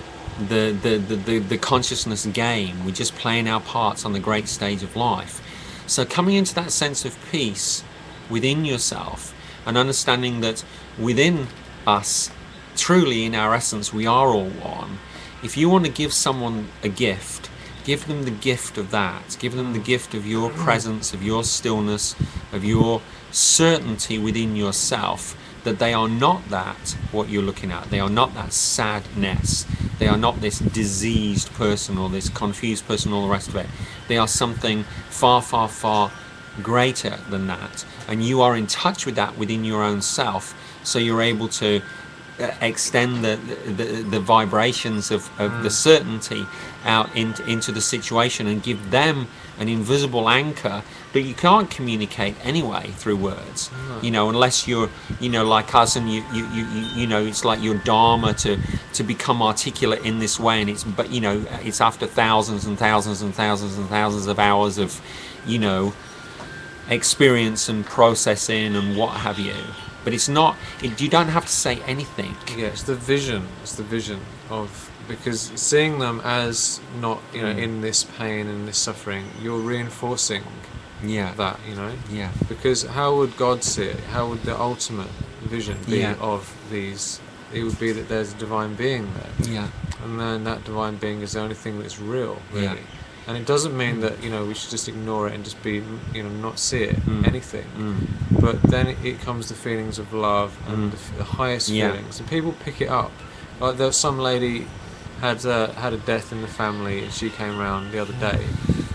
the consciousness game. We're just playing our parts on the great stage of life. So coming into that sense of peace within yourself and understanding that within us, truly in our essence, we are all one. If you want to give someone a gift, give them the gift of that. Give them the gift of your presence, of your stillness, of your certainty within yourself that they are not that, what you're looking at. They are not that sadness. They are not this diseased person or this confused person, all the rest of it. They are something far, far, far greater than that. And you are in touch with that within your own self, so you're able to extend the vibrations of the certainty out into the situation and give them an invisible anchor that you can't communicate anyway through words. You know, unless you're, you know, like us, and you know, it's like your dharma to become articulate in this way, and but you know, it's after thousands and thousands and thousands and thousands of hours of, you know, experience and processing and what have you. But it's not, you don't have to say anything. Yeah, it's the vision. It's the vision of, because seeing them as not, you know, in this pain and this suffering, you're reinforcing that, you know. Yeah. Because how would God see it? How would the ultimate vision be of these? It would be that there's a divine being there. Yeah. And then that divine being is the only thing that's real, really. Yeah. And it doesn't mean that, you know, we should just ignore it and just be, you know, not see it, anything. But then it comes to feelings of love and the highest feelings, and people pick it up. Like there was some lady had a death in the family, and she came round the other day,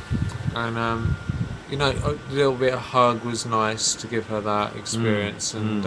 and you know, a little bit of hug was nice to give her that experience, and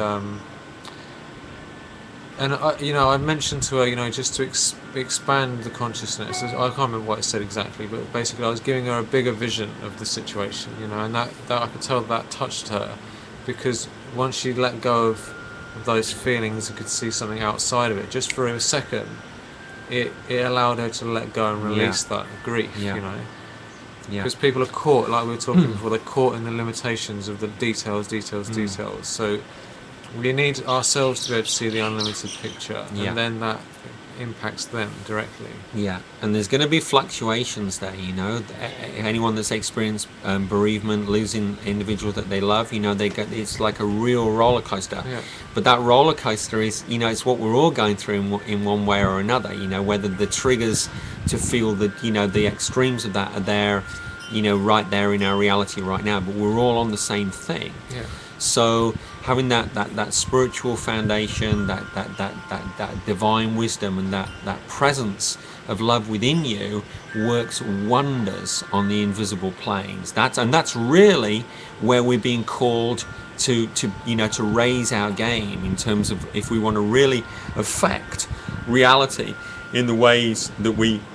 you know, I mentioned to her, you know, just to expand the consciousness. I can't remember what I said exactly, but basically I was giving her a bigger vision of the situation, you know, and that I could tell that touched her, because once she let go of those feelings and could see something outside of it, just for a second, it allowed her to let go and release that grief, you know. Because people are caught, like we were talking before, they're caught in the limitations of the details. So we need ourselves to be able to see the unlimited picture, and then that impacts them directly. Yeah, and there's going to be fluctuations there, you know. Anyone that's experienced bereavement, losing individuals that they love, you know, it's like a real roller coaster. Yeah. But that roller coaster is, you know, it's what we're all going through in one way or another, you know, whether the triggers to feel the, you know, the extremes of that are there, you know, right there in our reality right now, but we're all on the same thing. Yeah. So having that spiritual foundation, that divine wisdom, and that presence of love within you works wonders on the invisible planes. That's really where we're being called to you know, to raise our game in terms of, if we want to really affect reality in the ways that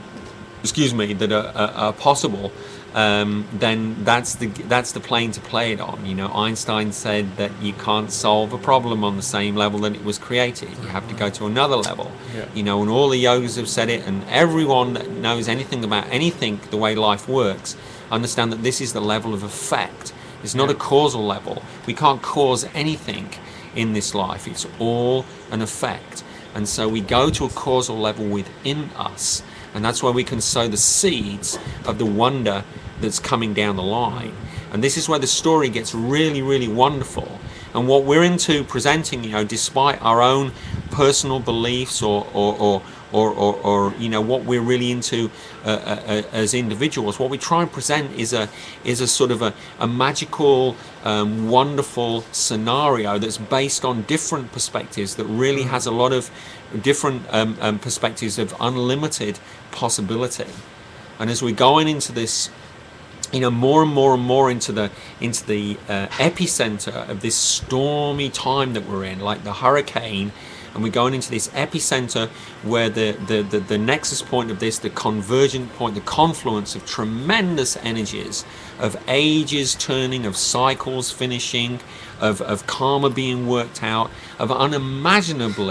that are possible. Then that's the plane to play it on. You know, Einstein said that you can't solve a problem on the same level that it was created. You have to go to another level. Yeah. You know, and all the yogis have said it, and everyone that knows anything about anything, the way life works, understand that this is the level of effect. It's not a causal level. We can't cause anything in this life. It's all an effect. And so we go to a causal level within us, and that's where we can sow the seeds of the wonder that's coming down the line. And this is where the story gets really, really wonderful. And what we're into presenting, you know, despite our own personal beliefs or you know, what we're really into as individuals, what we try and present is a sort of a magical, wonderful scenario that's based on different perspectives, that really has a lot of different perspectives of unlimited possibility. And as we're going into this, you know, more and more and more into the epicenter of this stormy time that we're in, like the hurricane, and we're going into this epicenter where the nexus point of this, the convergent point, the confluence of tremendous energies, of ages turning, of cycles finishing, of karma being worked out, of unimaginably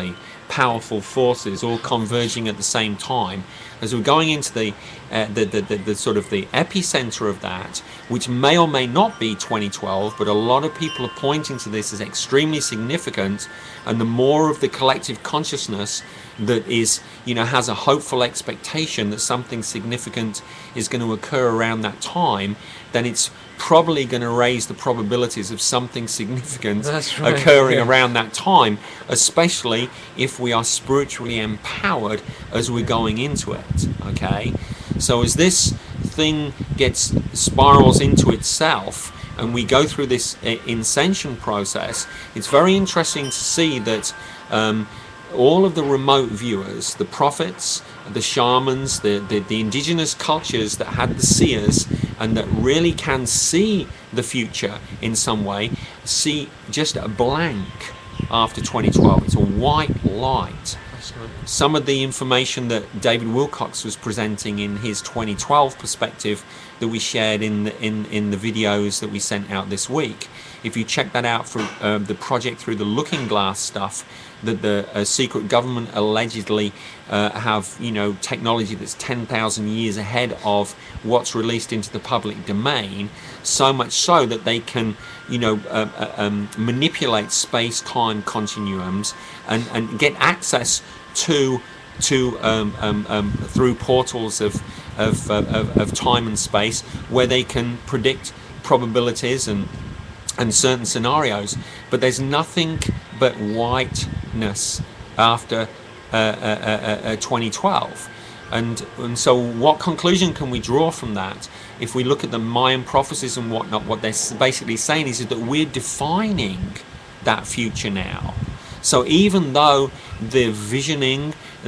powerful forces all converging at the same time, as we're going into the sort of the epicenter of that, which may or may not be 2012, but a lot of people are pointing to this as extremely significant. And the more of the collective consciousness that is, has a hopeful expectation that something significant is going to occur around that time, then it's probably going to raise the probabilities of something significant occurring around that time, especially if we are spiritually empowered as we're going into it. Okay, so as this thing spirals into itself and we go through this ascension process, it's very interesting to see that all of the remote viewers, the prophets, the shamans, the indigenous cultures that had the seers and that really can see the future in some way, see just a blank after 2012. It's a white light. Some of the information that David Wilcox was presenting in his 2012 perspective that we shared in the videos that we sent out this week, if you check that out for the project Through the Looking Glass stuff, that the secret government allegedly have technology that's 10,000 years ahead of what's released into the public domain, so much so that they can manipulate space-time continuums and get access to through portals of time and space, where they can predict probabilities and certain scenarios. But there's nothing but whiteness after 2012. And so what conclusion can we draw from that? If we look at the Mayan prophecies and whatnot, what they're basically saying is that we're defining that future now. So even though the visioning,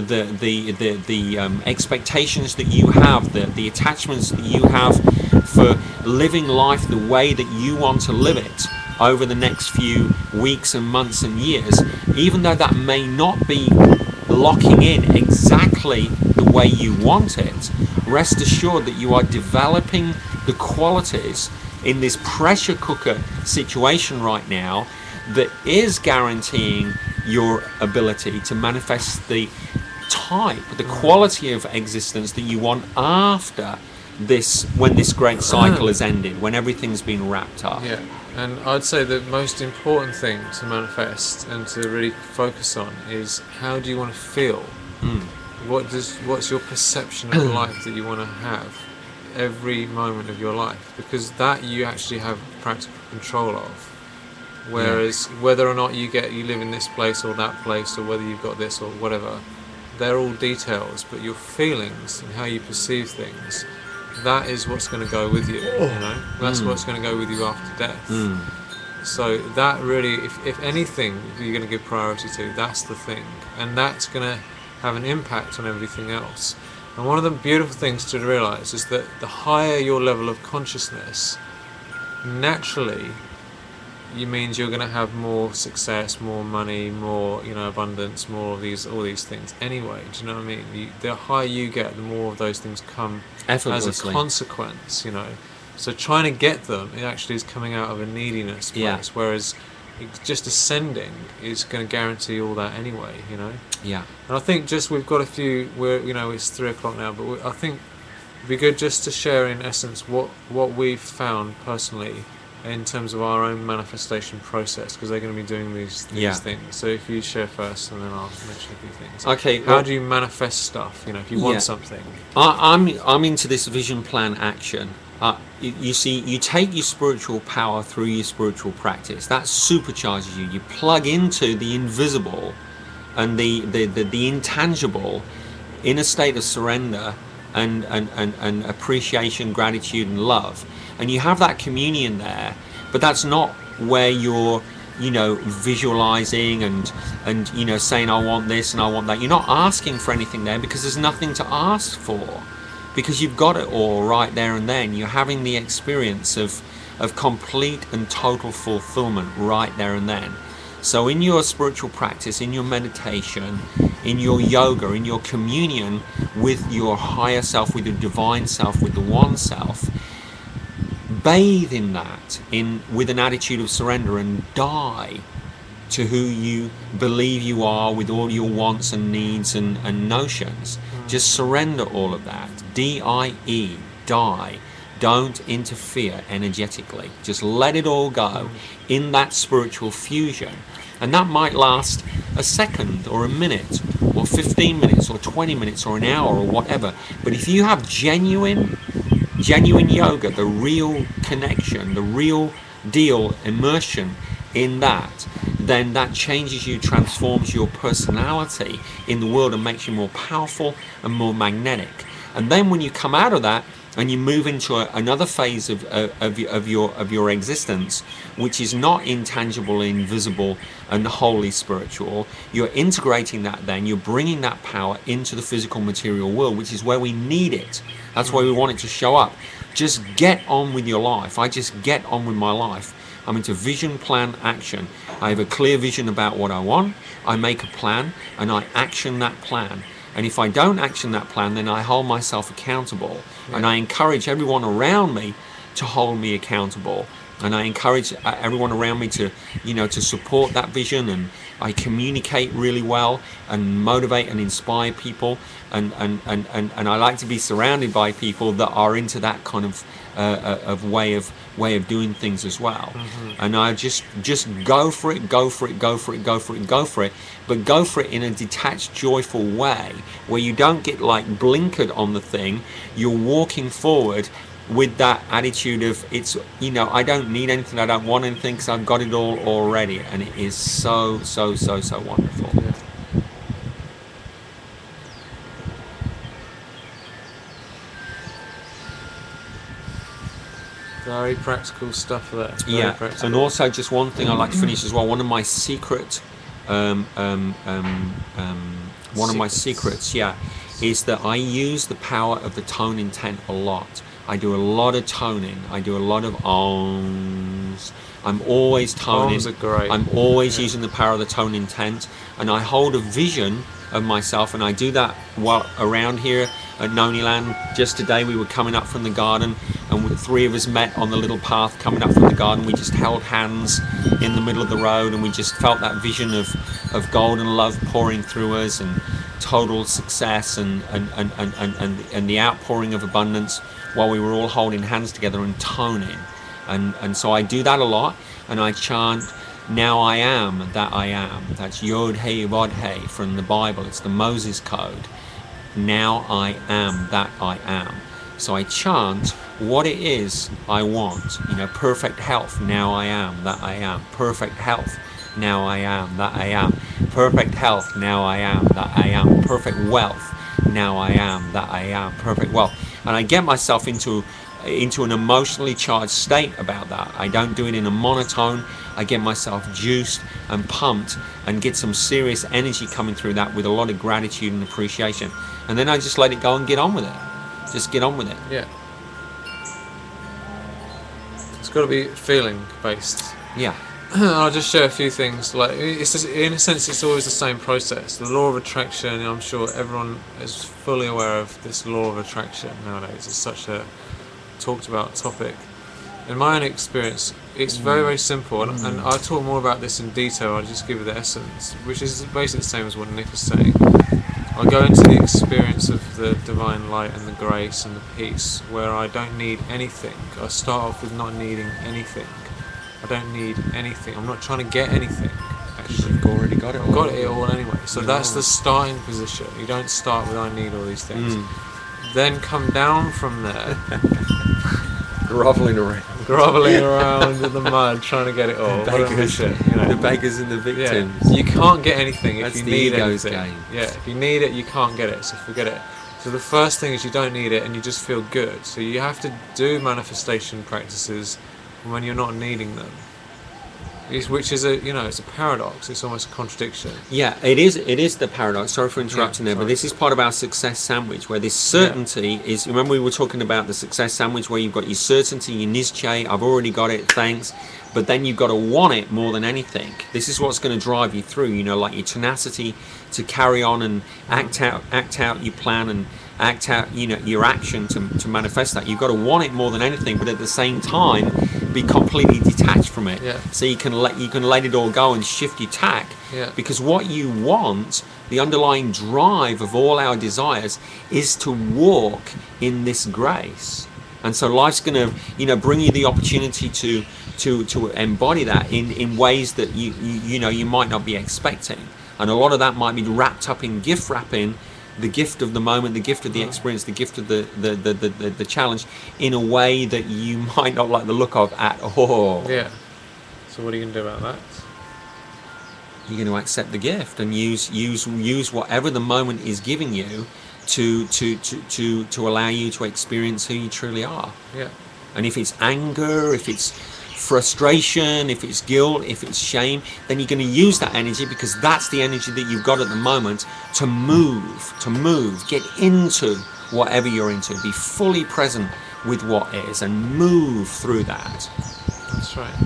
the expectations that you have, the attachments that you have for living life the way that you want to live it over the next few weeks and months and years, even though that may not be locking in exactly the way you want it, rest assured that you are developing the qualities in this pressure cooker situation right now that is guaranteeing your ability to manifest the type, the quality of existence that you want after this, when this great cycle has ended, when everything's been wrapped up. Yeah, and I'd say the most important thing to manifest and to really focus on is, how do you want to feel? What's your perception of life that you want to have every moment of your life? Because that you actually have practical control of. Whereas whether or not you live in this place or that place, or whether you've got this or whatever, they're all details. But your feelings and how you perceive things, that is what's going to go with you. That's what's going to go with you after death. So that really, if anything you're going to give priority to, that's the thing, and that's going to have an impact on everything else. And one of the beautiful things to realise is that the higher your level of consciousness, naturally, it means you're going to have more success, more money, more abundance, more of all these things. Anyway, do you know what I mean? The higher you get, the more of those things come as a consequence. So trying to get them, it actually is coming out of a neediness place. Whereas just ascending is going to guarantee all that anyway. Yeah. And I think we've got a few. It's 3 o'clock now, but I think it'd be good just to share in essence what we've found personally in terms of our own manifestation process, because they're going to be doing these things. So if you share first, and then I'll mention a few things. Okay. How do you manifest stuff? If you want something. I'm into this vision plan action. You see, you take your spiritual power through your spiritual practice. That supercharges you. You plug into the invisible and the intangible in a state of surrender and appreciation, gratitude, and love. And you have that communion there, but that's not where you're, visualizing and saying, I want this and I want that. You're not asking for anything there, because there's nothing to ask for, because you've got it all right there and then. You're having the experience of complete and total fulfillment right there and then. So in your spiritual practice, in your meditation, in your yoga, in your communion with your higher self, with your divine self, with the one self, bathe in that with an attitude of surrender, and die to who you believe you are with all your wants and needs and notions. Just surrender all of that. D-I-E, die. Don't interfere energetically. Just let it all go in that spiritual fusion. And that might last a second or a minute or 15 minutes or 20 minutes or an hour or whatever. But if you have genuine yoga, the real connection, the real deal immersion in that, then that changes you, transforms your personality in the world and makes you more powerful and more magnetic. And then when you come out of that and you move into another phase of your existence, which is not intangible, invisible, and wholly spiritual, you're integrating that. Then you're bringing that power into the physical material world, which is where we need it. That's why we want it to show up. Just get on with your life. I just get on with my life. I'm into vision, plan, action. I have a clear vision about what I want. I make a plan and I action that plan. And if I don't action that plan, then I hold myself accountable. Yeah. And I encourage everyone around me to hold me accountable. And I encourage everyone around me to, to support that vision. And I communicate really well and motivate and inspire people. And I like to be surrounded by people that are into that kind of way of doing things as well. And I just go for it, but go for it in a detached, joyful way where you don't get like blinkered on the thing. You're walking forward with that attitude of I don't need anything, I don't want anything because I've got it all already. And it is so wonderful. Yeah. Very practical stuff there. Very practical. And also just one thing I'd like to finish as well. One of my secrets, is that I use the power of the tone intent a lot. I do a lot of toning. I do a lot of ohms. I'm always toning. Ohms are great. I'm always using the power of the tone intent, and I hold a vision of myself, and I do that while around here at Noniland. Just today we were coming up from the garden, and the three of us met on the little path coming up from the garden. We just held hands in the middle of the road, and we just felt that vision of golden love pouring through us, and total success, and the outpouring of abundance, while we were all holding hands together and toning. And so I do that a lot, and I chant, "Now I am that I am." That's Yod Hey Vod Hey from the Bible. It's the Moses code. Now I am that I am. So I chant what it is I want. Perfect health. Now I am that I am. Perfect health. Now I am that I am. Perfect health. Now I am that I am. Perfect wealth. Now I am that I am. Perfect wealth. And I get myself into an emotionally charged state about that. I don't do it in a monotone. I get myself juiced and pumped and get some serious energy coming through that with a lot of gratitude and appreciation. And then I just let it go and get on with it. Just get on with it. Yeah. It's got to be feeling based. Yeah. I'll just share a few things. Like, it's just, in a sense, it's always the same process. The law of attraction. I'm sure everyone is fully aware of this law of attraction nowadays. It's such a talked about topic. In my own experience, it's very, very simple, and I'll talk more about this in detail. I'll just give you the essence, which is basically the same as what Nick is saying. I'll go into the experience of the divine light and the grace and the peace, where I don't need anything. I start off with not needing anything. I don't need anything. I'm not trying to get anything. Actually, you've already got it all. I've got it all anyway. So that's the starting position. You don't start with I need all these things. Then come down from there. Groveling around in the mud, trying to get it all. The beggars and the victims. Yeah. You can't get anything if you need ego's anything. game. Yeah, if you need it, you can't get it. So forget it. So the first thing is you don't need it, and you just feel good. So you have to do manifestation practices when you're not needing them. Which is it's a paradox. It's almost a contradiction. Yeah, it is the paradox. Sorry for interrupting there, but this is part of our success sandwich, where this certainty is. Remember, we were talking about the success sandwich, where you've got your certainty, your nizche. I've already got it, thanks. But then you've got to want it more than anything. This is what's going to drive you through. Like your tenacity to carry on and act out your plan and act out your action to manifest that. You've got to want it more than anything, but at the same time be completely detached from it. Yeah. So you can let it all go and shift your tack. Yeah. Because what you want, the underlying drive of all our desires, is to walk in this grace. And so life's going to, bring you the opportunity to embody that in ways that you might not be expecting. And a lot of that might be wrapped up in gift wrapping, the gift of the moment, the gift of the experience, the gift of the challenge, in a way that you might not like the look of at all. Yeah. So what are you going to do about that? You're going to accept the gift and use whatever the moment is giving you to allow you to experience who you truly are. Yeah. And if it's anger, if it's frustration, if it's guilt, if it's shame, then you're going to use that energy, because that's the energy that you've got at the moment to move, get into whatever you're into, be fully present with what is and move through that. That's right.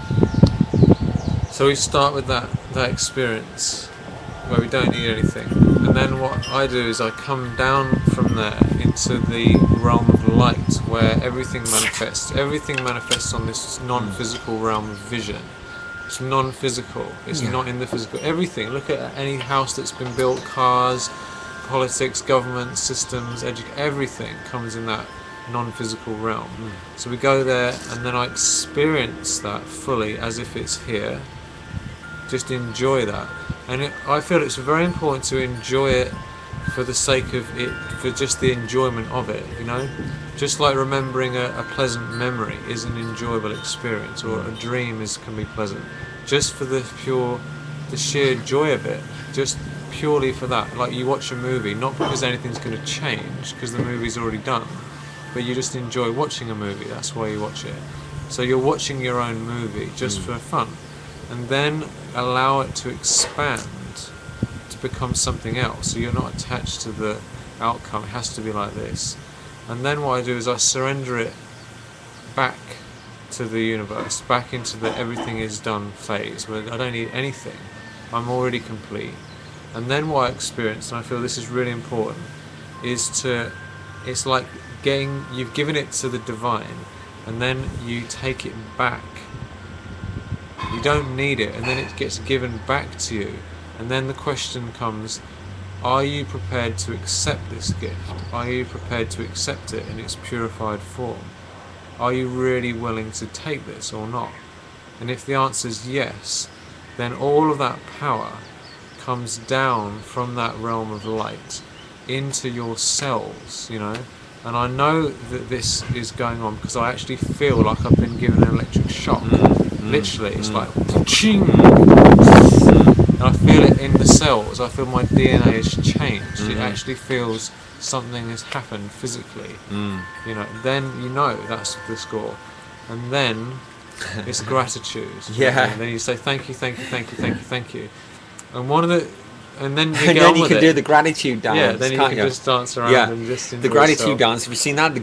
So we start with that experience where we don't need anything, and then what I do is I come down from there into the realm of light, where everything manifests on this non-physical realm of vision. It's non-physical, it's not in the physical. Everything, look at any house that's been built, cars, politics, government, systems, everything comes in that non-physical realm. So we go there, and then I experience that fully as if it's here. Just enjoy that. And I feel it's very important to enjoy it for the sake of it, for just the enjoyment of it, Just like remembering a pleasant memory is an enjoyable experience, or a dream can be pleasant. Just for the sheer joy of it, just purely for that. Like you watch a movie, not because anything's going to change, because the movie's already done, but you just enjoy watching a movie, that's why you watch it. So you're watching your own movie just for fun. And then allow it to expand to become something else. So you're not attached to the outcome. It has to be like this. And then what I do is I surrender it back to the universe, back into the everything is done phase, where I don't need anything. I'm already complete. And then what I experience, and I feel this is really important, it's like you've given it to the divine, and then you take it back. You don't need it, and then it gets given back to you. And then the question comes, are you prepared to accept this gift? Are you prepared to accept it in its purified form? Are you really willing to take this or not? And if the answer is yes, then all of that power comes down from that realm of light into your cells, And I know that this is going on because I actually feel like I've been given an electric shock. Literally, it's like ching, and I feel it in the cells. I feel my DNA has changed. It actually feels something has happened physically. Then that's the score, and then it's gratitude. Yeah. And then you say thank you, thank you, thank you, thank you, thank you, and then you can do the gratitude dance. Yeah, then you can just dance around and just enjoy the gratitude yourself. dance. Have you seen that? The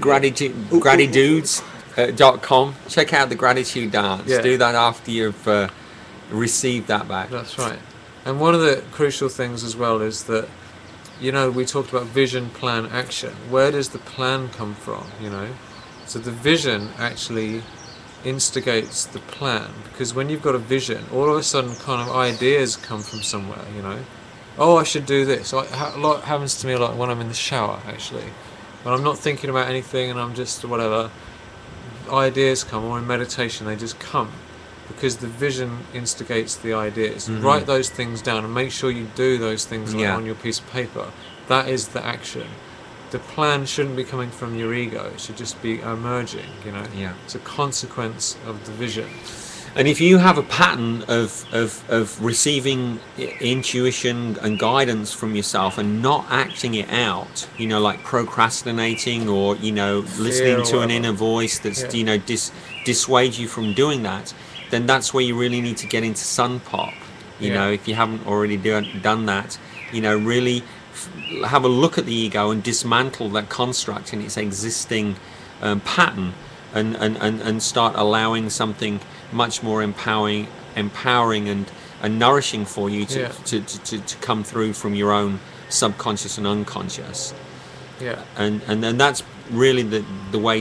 gratitudes.com. Check out the gratitude dance. Yeah. Do that after you've received that back. That's right. And one of the crucial things as well is that, we talked about vision, plan, action. Where does the plan come from, So the vision actually instigates the plan, because when you've got a vision, all of a sudden kind of ideas come from somewhere, Oh, I should do this. A lot happens to me a lot when I'm in the shower, actually. When I'm not thinking about anything and I'm just whatever, ideas come, or in meditation they just come, because the vision instigates the ideas. Write those things down and make sure you do those things on your piece of paper. That is the action. The plan shouldn't be coming from your ego, it should just be emerging, It's a consequence of the vision. And if you have a pattern of receiving intuition and guidance from yourself and not acting it out, like procrastinating or, listening to an inner voice that's, dissuades you from doing that, then that's where you really need to get into Sun Pop. If you haven't already done that, really have a look at the ego and dismantle that construct in its existing pattern, and start allowing something much more empowering and nourishing for you to come through from your own subconscious and unconscious. Yeah. And that's really the way to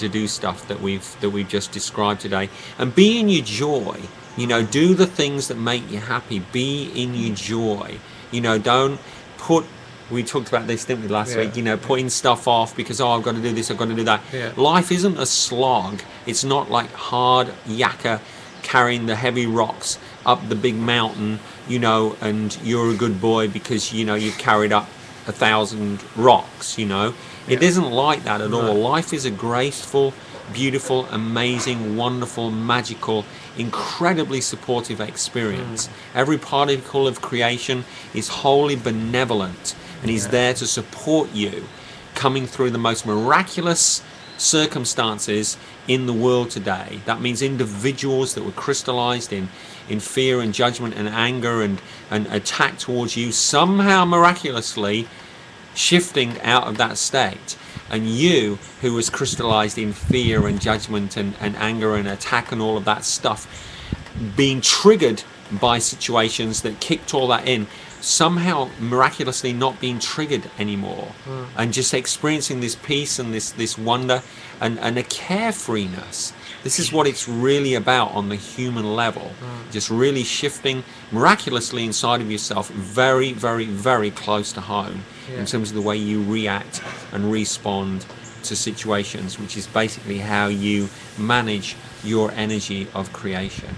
to do stuff that we've just described today, and be in your joy. You know, do the things that make you happy. Be in your joy. You know, don't put. We talked about this, didn't we, last week? You know, putting stuff off because, oh, I've got to do this, I've got to do that. Yeah. Life isn't a slog. It's not like hard yakka carrying the heavy rocks up the big mountain, you know, and you're a good boy because, you know, you've carried up 1,000 rocks, you know. It isn't like that at all. Life is a graceful, beautiful, amazing, wonderful, magical, incredibly supportive experience. Every particle of creation is wholly benevolent, and he's there to support you coming through the most miraculous circumstances in the world today. That means individuals that were crystallized in fear and judgment and anger and attack towards you, somehow miraculously shifting out of that state. And you, who was crystallized in fear and judgment and anger and attack and all of that stuff, being triggered by situations that kicked all that in, somehow miraculously not being triggered anymore, and just experiencing this peace and this wonder and a carefreeness. This is what it's really about on the human level. Just really shifting miraculously inside of yourself, very, very, very close to home in terms of the way you react and respond to situations, which is basically how you manage your energy of creation.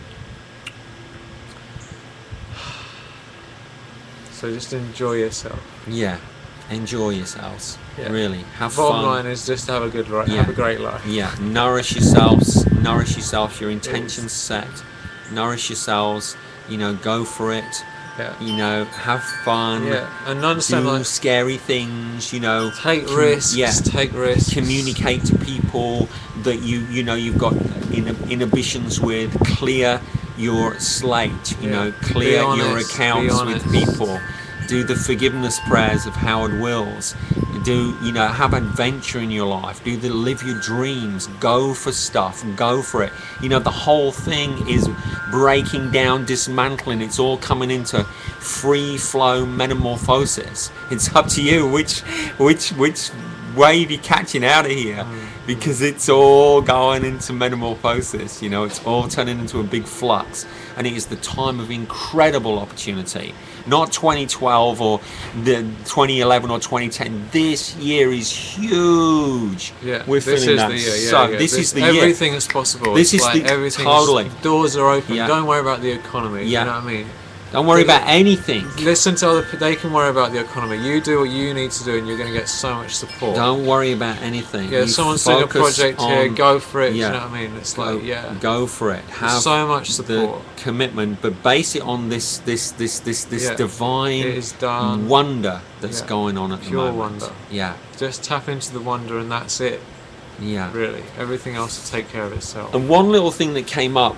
So just enjoy yourself. Yeah, enjoy yourselves. Yeah. Really, have Bottom fun. line is just have a good life. Have a great life. Yeah, nourish yourselves. Nourish yourselves. Your intentions set. Nourish yourselves. You know, go for it. Yeah. You know, have fun. Yeah, and understand do like scary things. You know, take risks. Yeah, take risks. communicate to people that you know you've got inhibitions with. Clear your slate. You know, clear your accounts with people. Do the forgiveness prayers of Howard Wills. Do, you know, have adventure in your life. Live your dreams. Go for stuff. Go for it. You know, the whole thing is breaking down, dismantling. It's all coming into free flow metamorphosis. It's up to you which wave you're catching out of here, because it's all going into metamorphosis. You know, it's all turning into a big flux, and it is the time of incredible opportunity. Not 2012 or the 2011 or 2010. This year is huge. Yeah, we're feeling that. This is the year. Everything is possible. This is like everything. Totally. Doors are open. Don't worry about the economy. You know what I mean? Don't worry about anything. Listen to other people. They can worry about the economy. You do what you need to do, and you're going to get so much support. Don't worry about anything. Yeah, someone's doing a project here. Go for it. You know what I mean? It's like, go for it. Have so much support, the commitment, but base it on this divine wonder that's going on at the moment. Pure wonder. Yeah. Just tap into the wonder, and that's it. Yeah. Really, everything else will take care of itself. And one little thing that came up.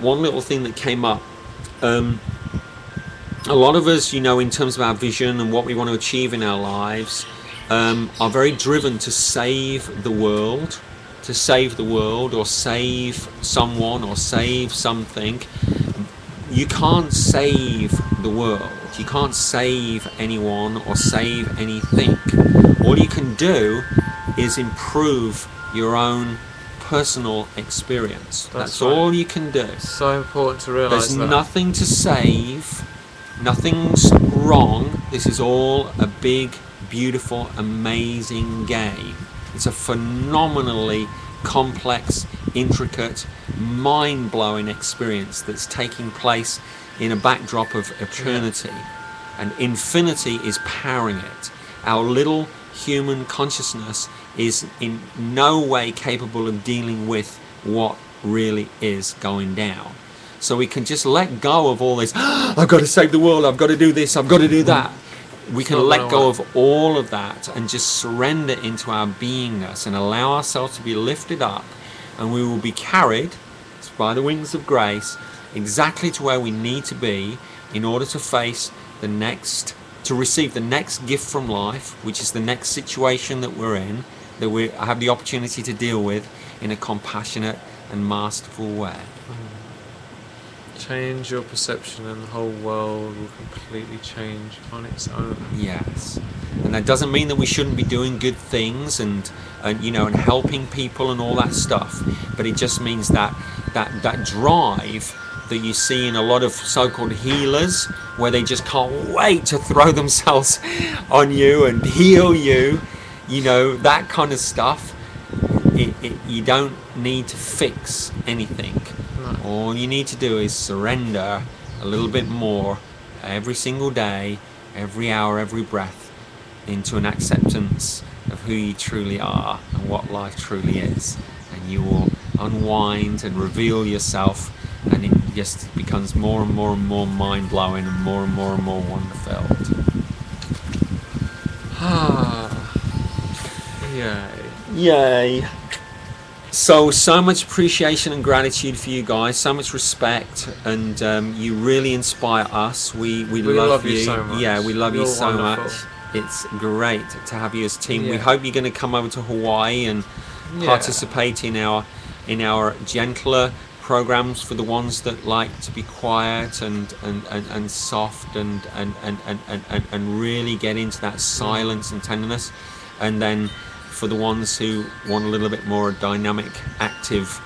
A lot of us, you know, in terms of our vision and what we want to achieve in our lives, are very driven to save the world, or save someone, or save something. You can't save the world. You can't save anyone or save anything. All you can do is improve your own personal experience. That's right. All you can do. It's so important to realise that. There's nothing to save. Nothing's wrong. This is all a big, beautiful, amazing game. It's a phenomenally complex, intricate, mind-blowing experience that's taking place in a backdrop of eternity. And infinity is powering it. Our little human consciousness is in no way capable of dealing with what really is going down. So we can just let go of all this, I've got to save the world, I've got to do this, I've got to do that. We can let go of all of that and just surrender into our beingness and allow ourselves to be lifted up, and we will be carried by the wings of grace exactly to where we need to be in order to face the next, to receive the next gift from life, which is the next situation that we're in, that we have the opportunity to deal with in a compassionate and masterful way. Change your perception and the whole world will completely change on its own. Yes. And that doesn't mean that we shouldn't be doing good things and you know, and helping people and all that stuff, but it just means that that drive that you see in a lot of so-called healers, where they just can't wait to throw themselves on you and heal you, you know, that kind of stuff. You don't need to fix anything. No. All you need to do is surrender a little bit more every single day, every hour, every breath, into an acceptance of who you truly are and what life truly is, and you will unwind and reveal yourself, and it just becomes more and more and more mind-blowing and more wonder-filled. Yay. So much appreciation and gratitude for you guys, so much respect, and you really inspire us. We love you so much. Yeah, we love you You're so wonderful. much. It's great to have you as a team. We Yeah. hope you're going to come over to Hawaii and participate in our gentler programs for the ones that like to be quiet and soft and really get into that silence and tenderness, and then for the ones who want a little bit more dynamic, active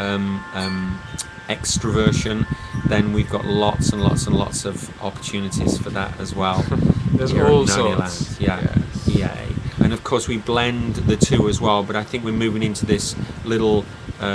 extroversion, then we've got lots and lots of opportunities for that as well. There's here all at Noni sorts. Land. Yay. And of course we blend the two as well, but I think we're moving into this little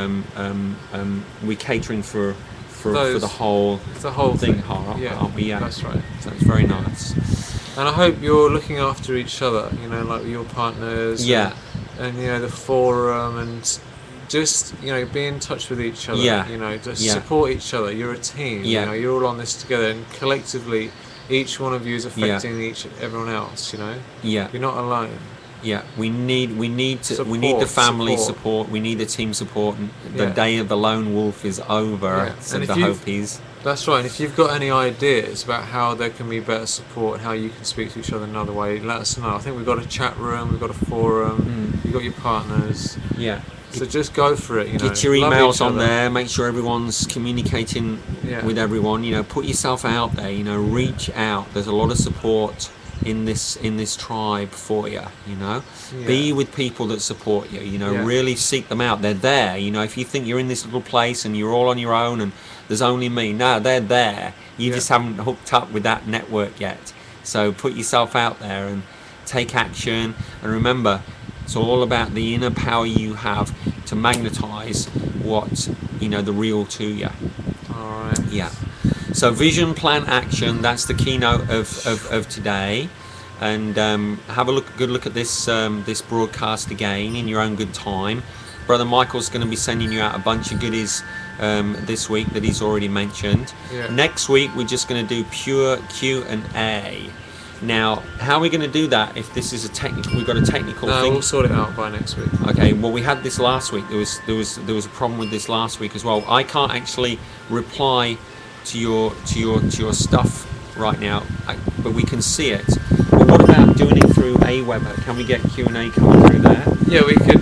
we're catering for the whole thing, aren't we? Yeah, that's right. So it's very nice. And I hope you're looking after each other, you know, like your partners. Yeah. And you know, the forum, and just, you know, be in touch with each other. Yeah. You know, just Yeah. support each other. You're a team. Yeah. You know, you're all on this together, and collectively, each one of you is affecting everyone else. You know. Yeah. You're not alone. Yeah, we need the Support, family support. support. We need the team support. And the Yeah. day of the lone wolf is over, Yeah. said And the if you've- Hopis. That's right. And if you've got any ideas about how there can be better support and how you can speak to each other another way, let us know. I think we've got a chat room, we've got a forum, you've got your partners. Yeah. So just go for it. You know, Get your love emails each on other. there. Make sure everyone's communicating Yeah. with everyone. You know, put yourself out there. You know, reach out. There's a lot of support in this tribe for you. You know, Yeah. be with people that support you. You know, Yeah. really seek them out. They're there. You know, if you think you're in this little place and you're all on your own and there's only me, no, they're there. You Yeah. just haven't hooked up with that network yet. So put yourself out there and take action. And remember, it's all about the inner power you have to magnetize what, you know, the real to you. All right. Yeah. So vision, plan, action. That's the keynote of today. And have a good look at this this broadcast again in your own good time. Brother Michael's going to be sending you out a bunch of goodies this week that he's already mentioned. Yeah. Next week we're just going to do pure Q&A. Now, how are we going to do that if this is a technical? We've got a technical No, thing. we'll sort it out by next week. Okay, well, we had this last week. There was a problem with this last week as well. I can't actually reply to your stuff right now, but we can see it. But what about doing it through Aweber? Can we get Q&A coming through there? Yeah, we could.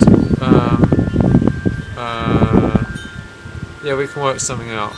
Yeah, we can work something out.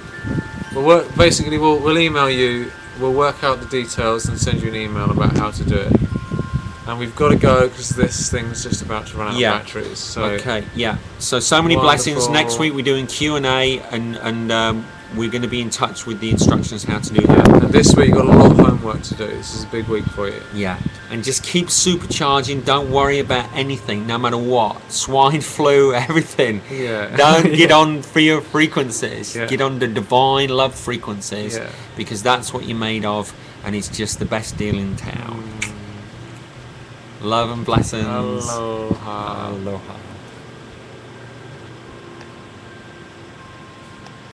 We'll email you. We'll work out the details and send you an email about how to do it. And we've got to go because this thing's just about to run out of batteries. So Okay, yeah. So many blessings. Next week we're doing Q&A and we're going to be in touch with the instructions how to do that. And this week you've got a lot of homework to do. This is a big week for you. Yeah, and just keep supercharging. Don't worry about anything, no matter what. Swine flu, everything. Yeah. Don't get on for your frequencies. Yeah. Get on the divine love frequencies, Yeah. because that's what you're made of, and it's just the best deal in town. Love and blessings. Aloha. Aloha.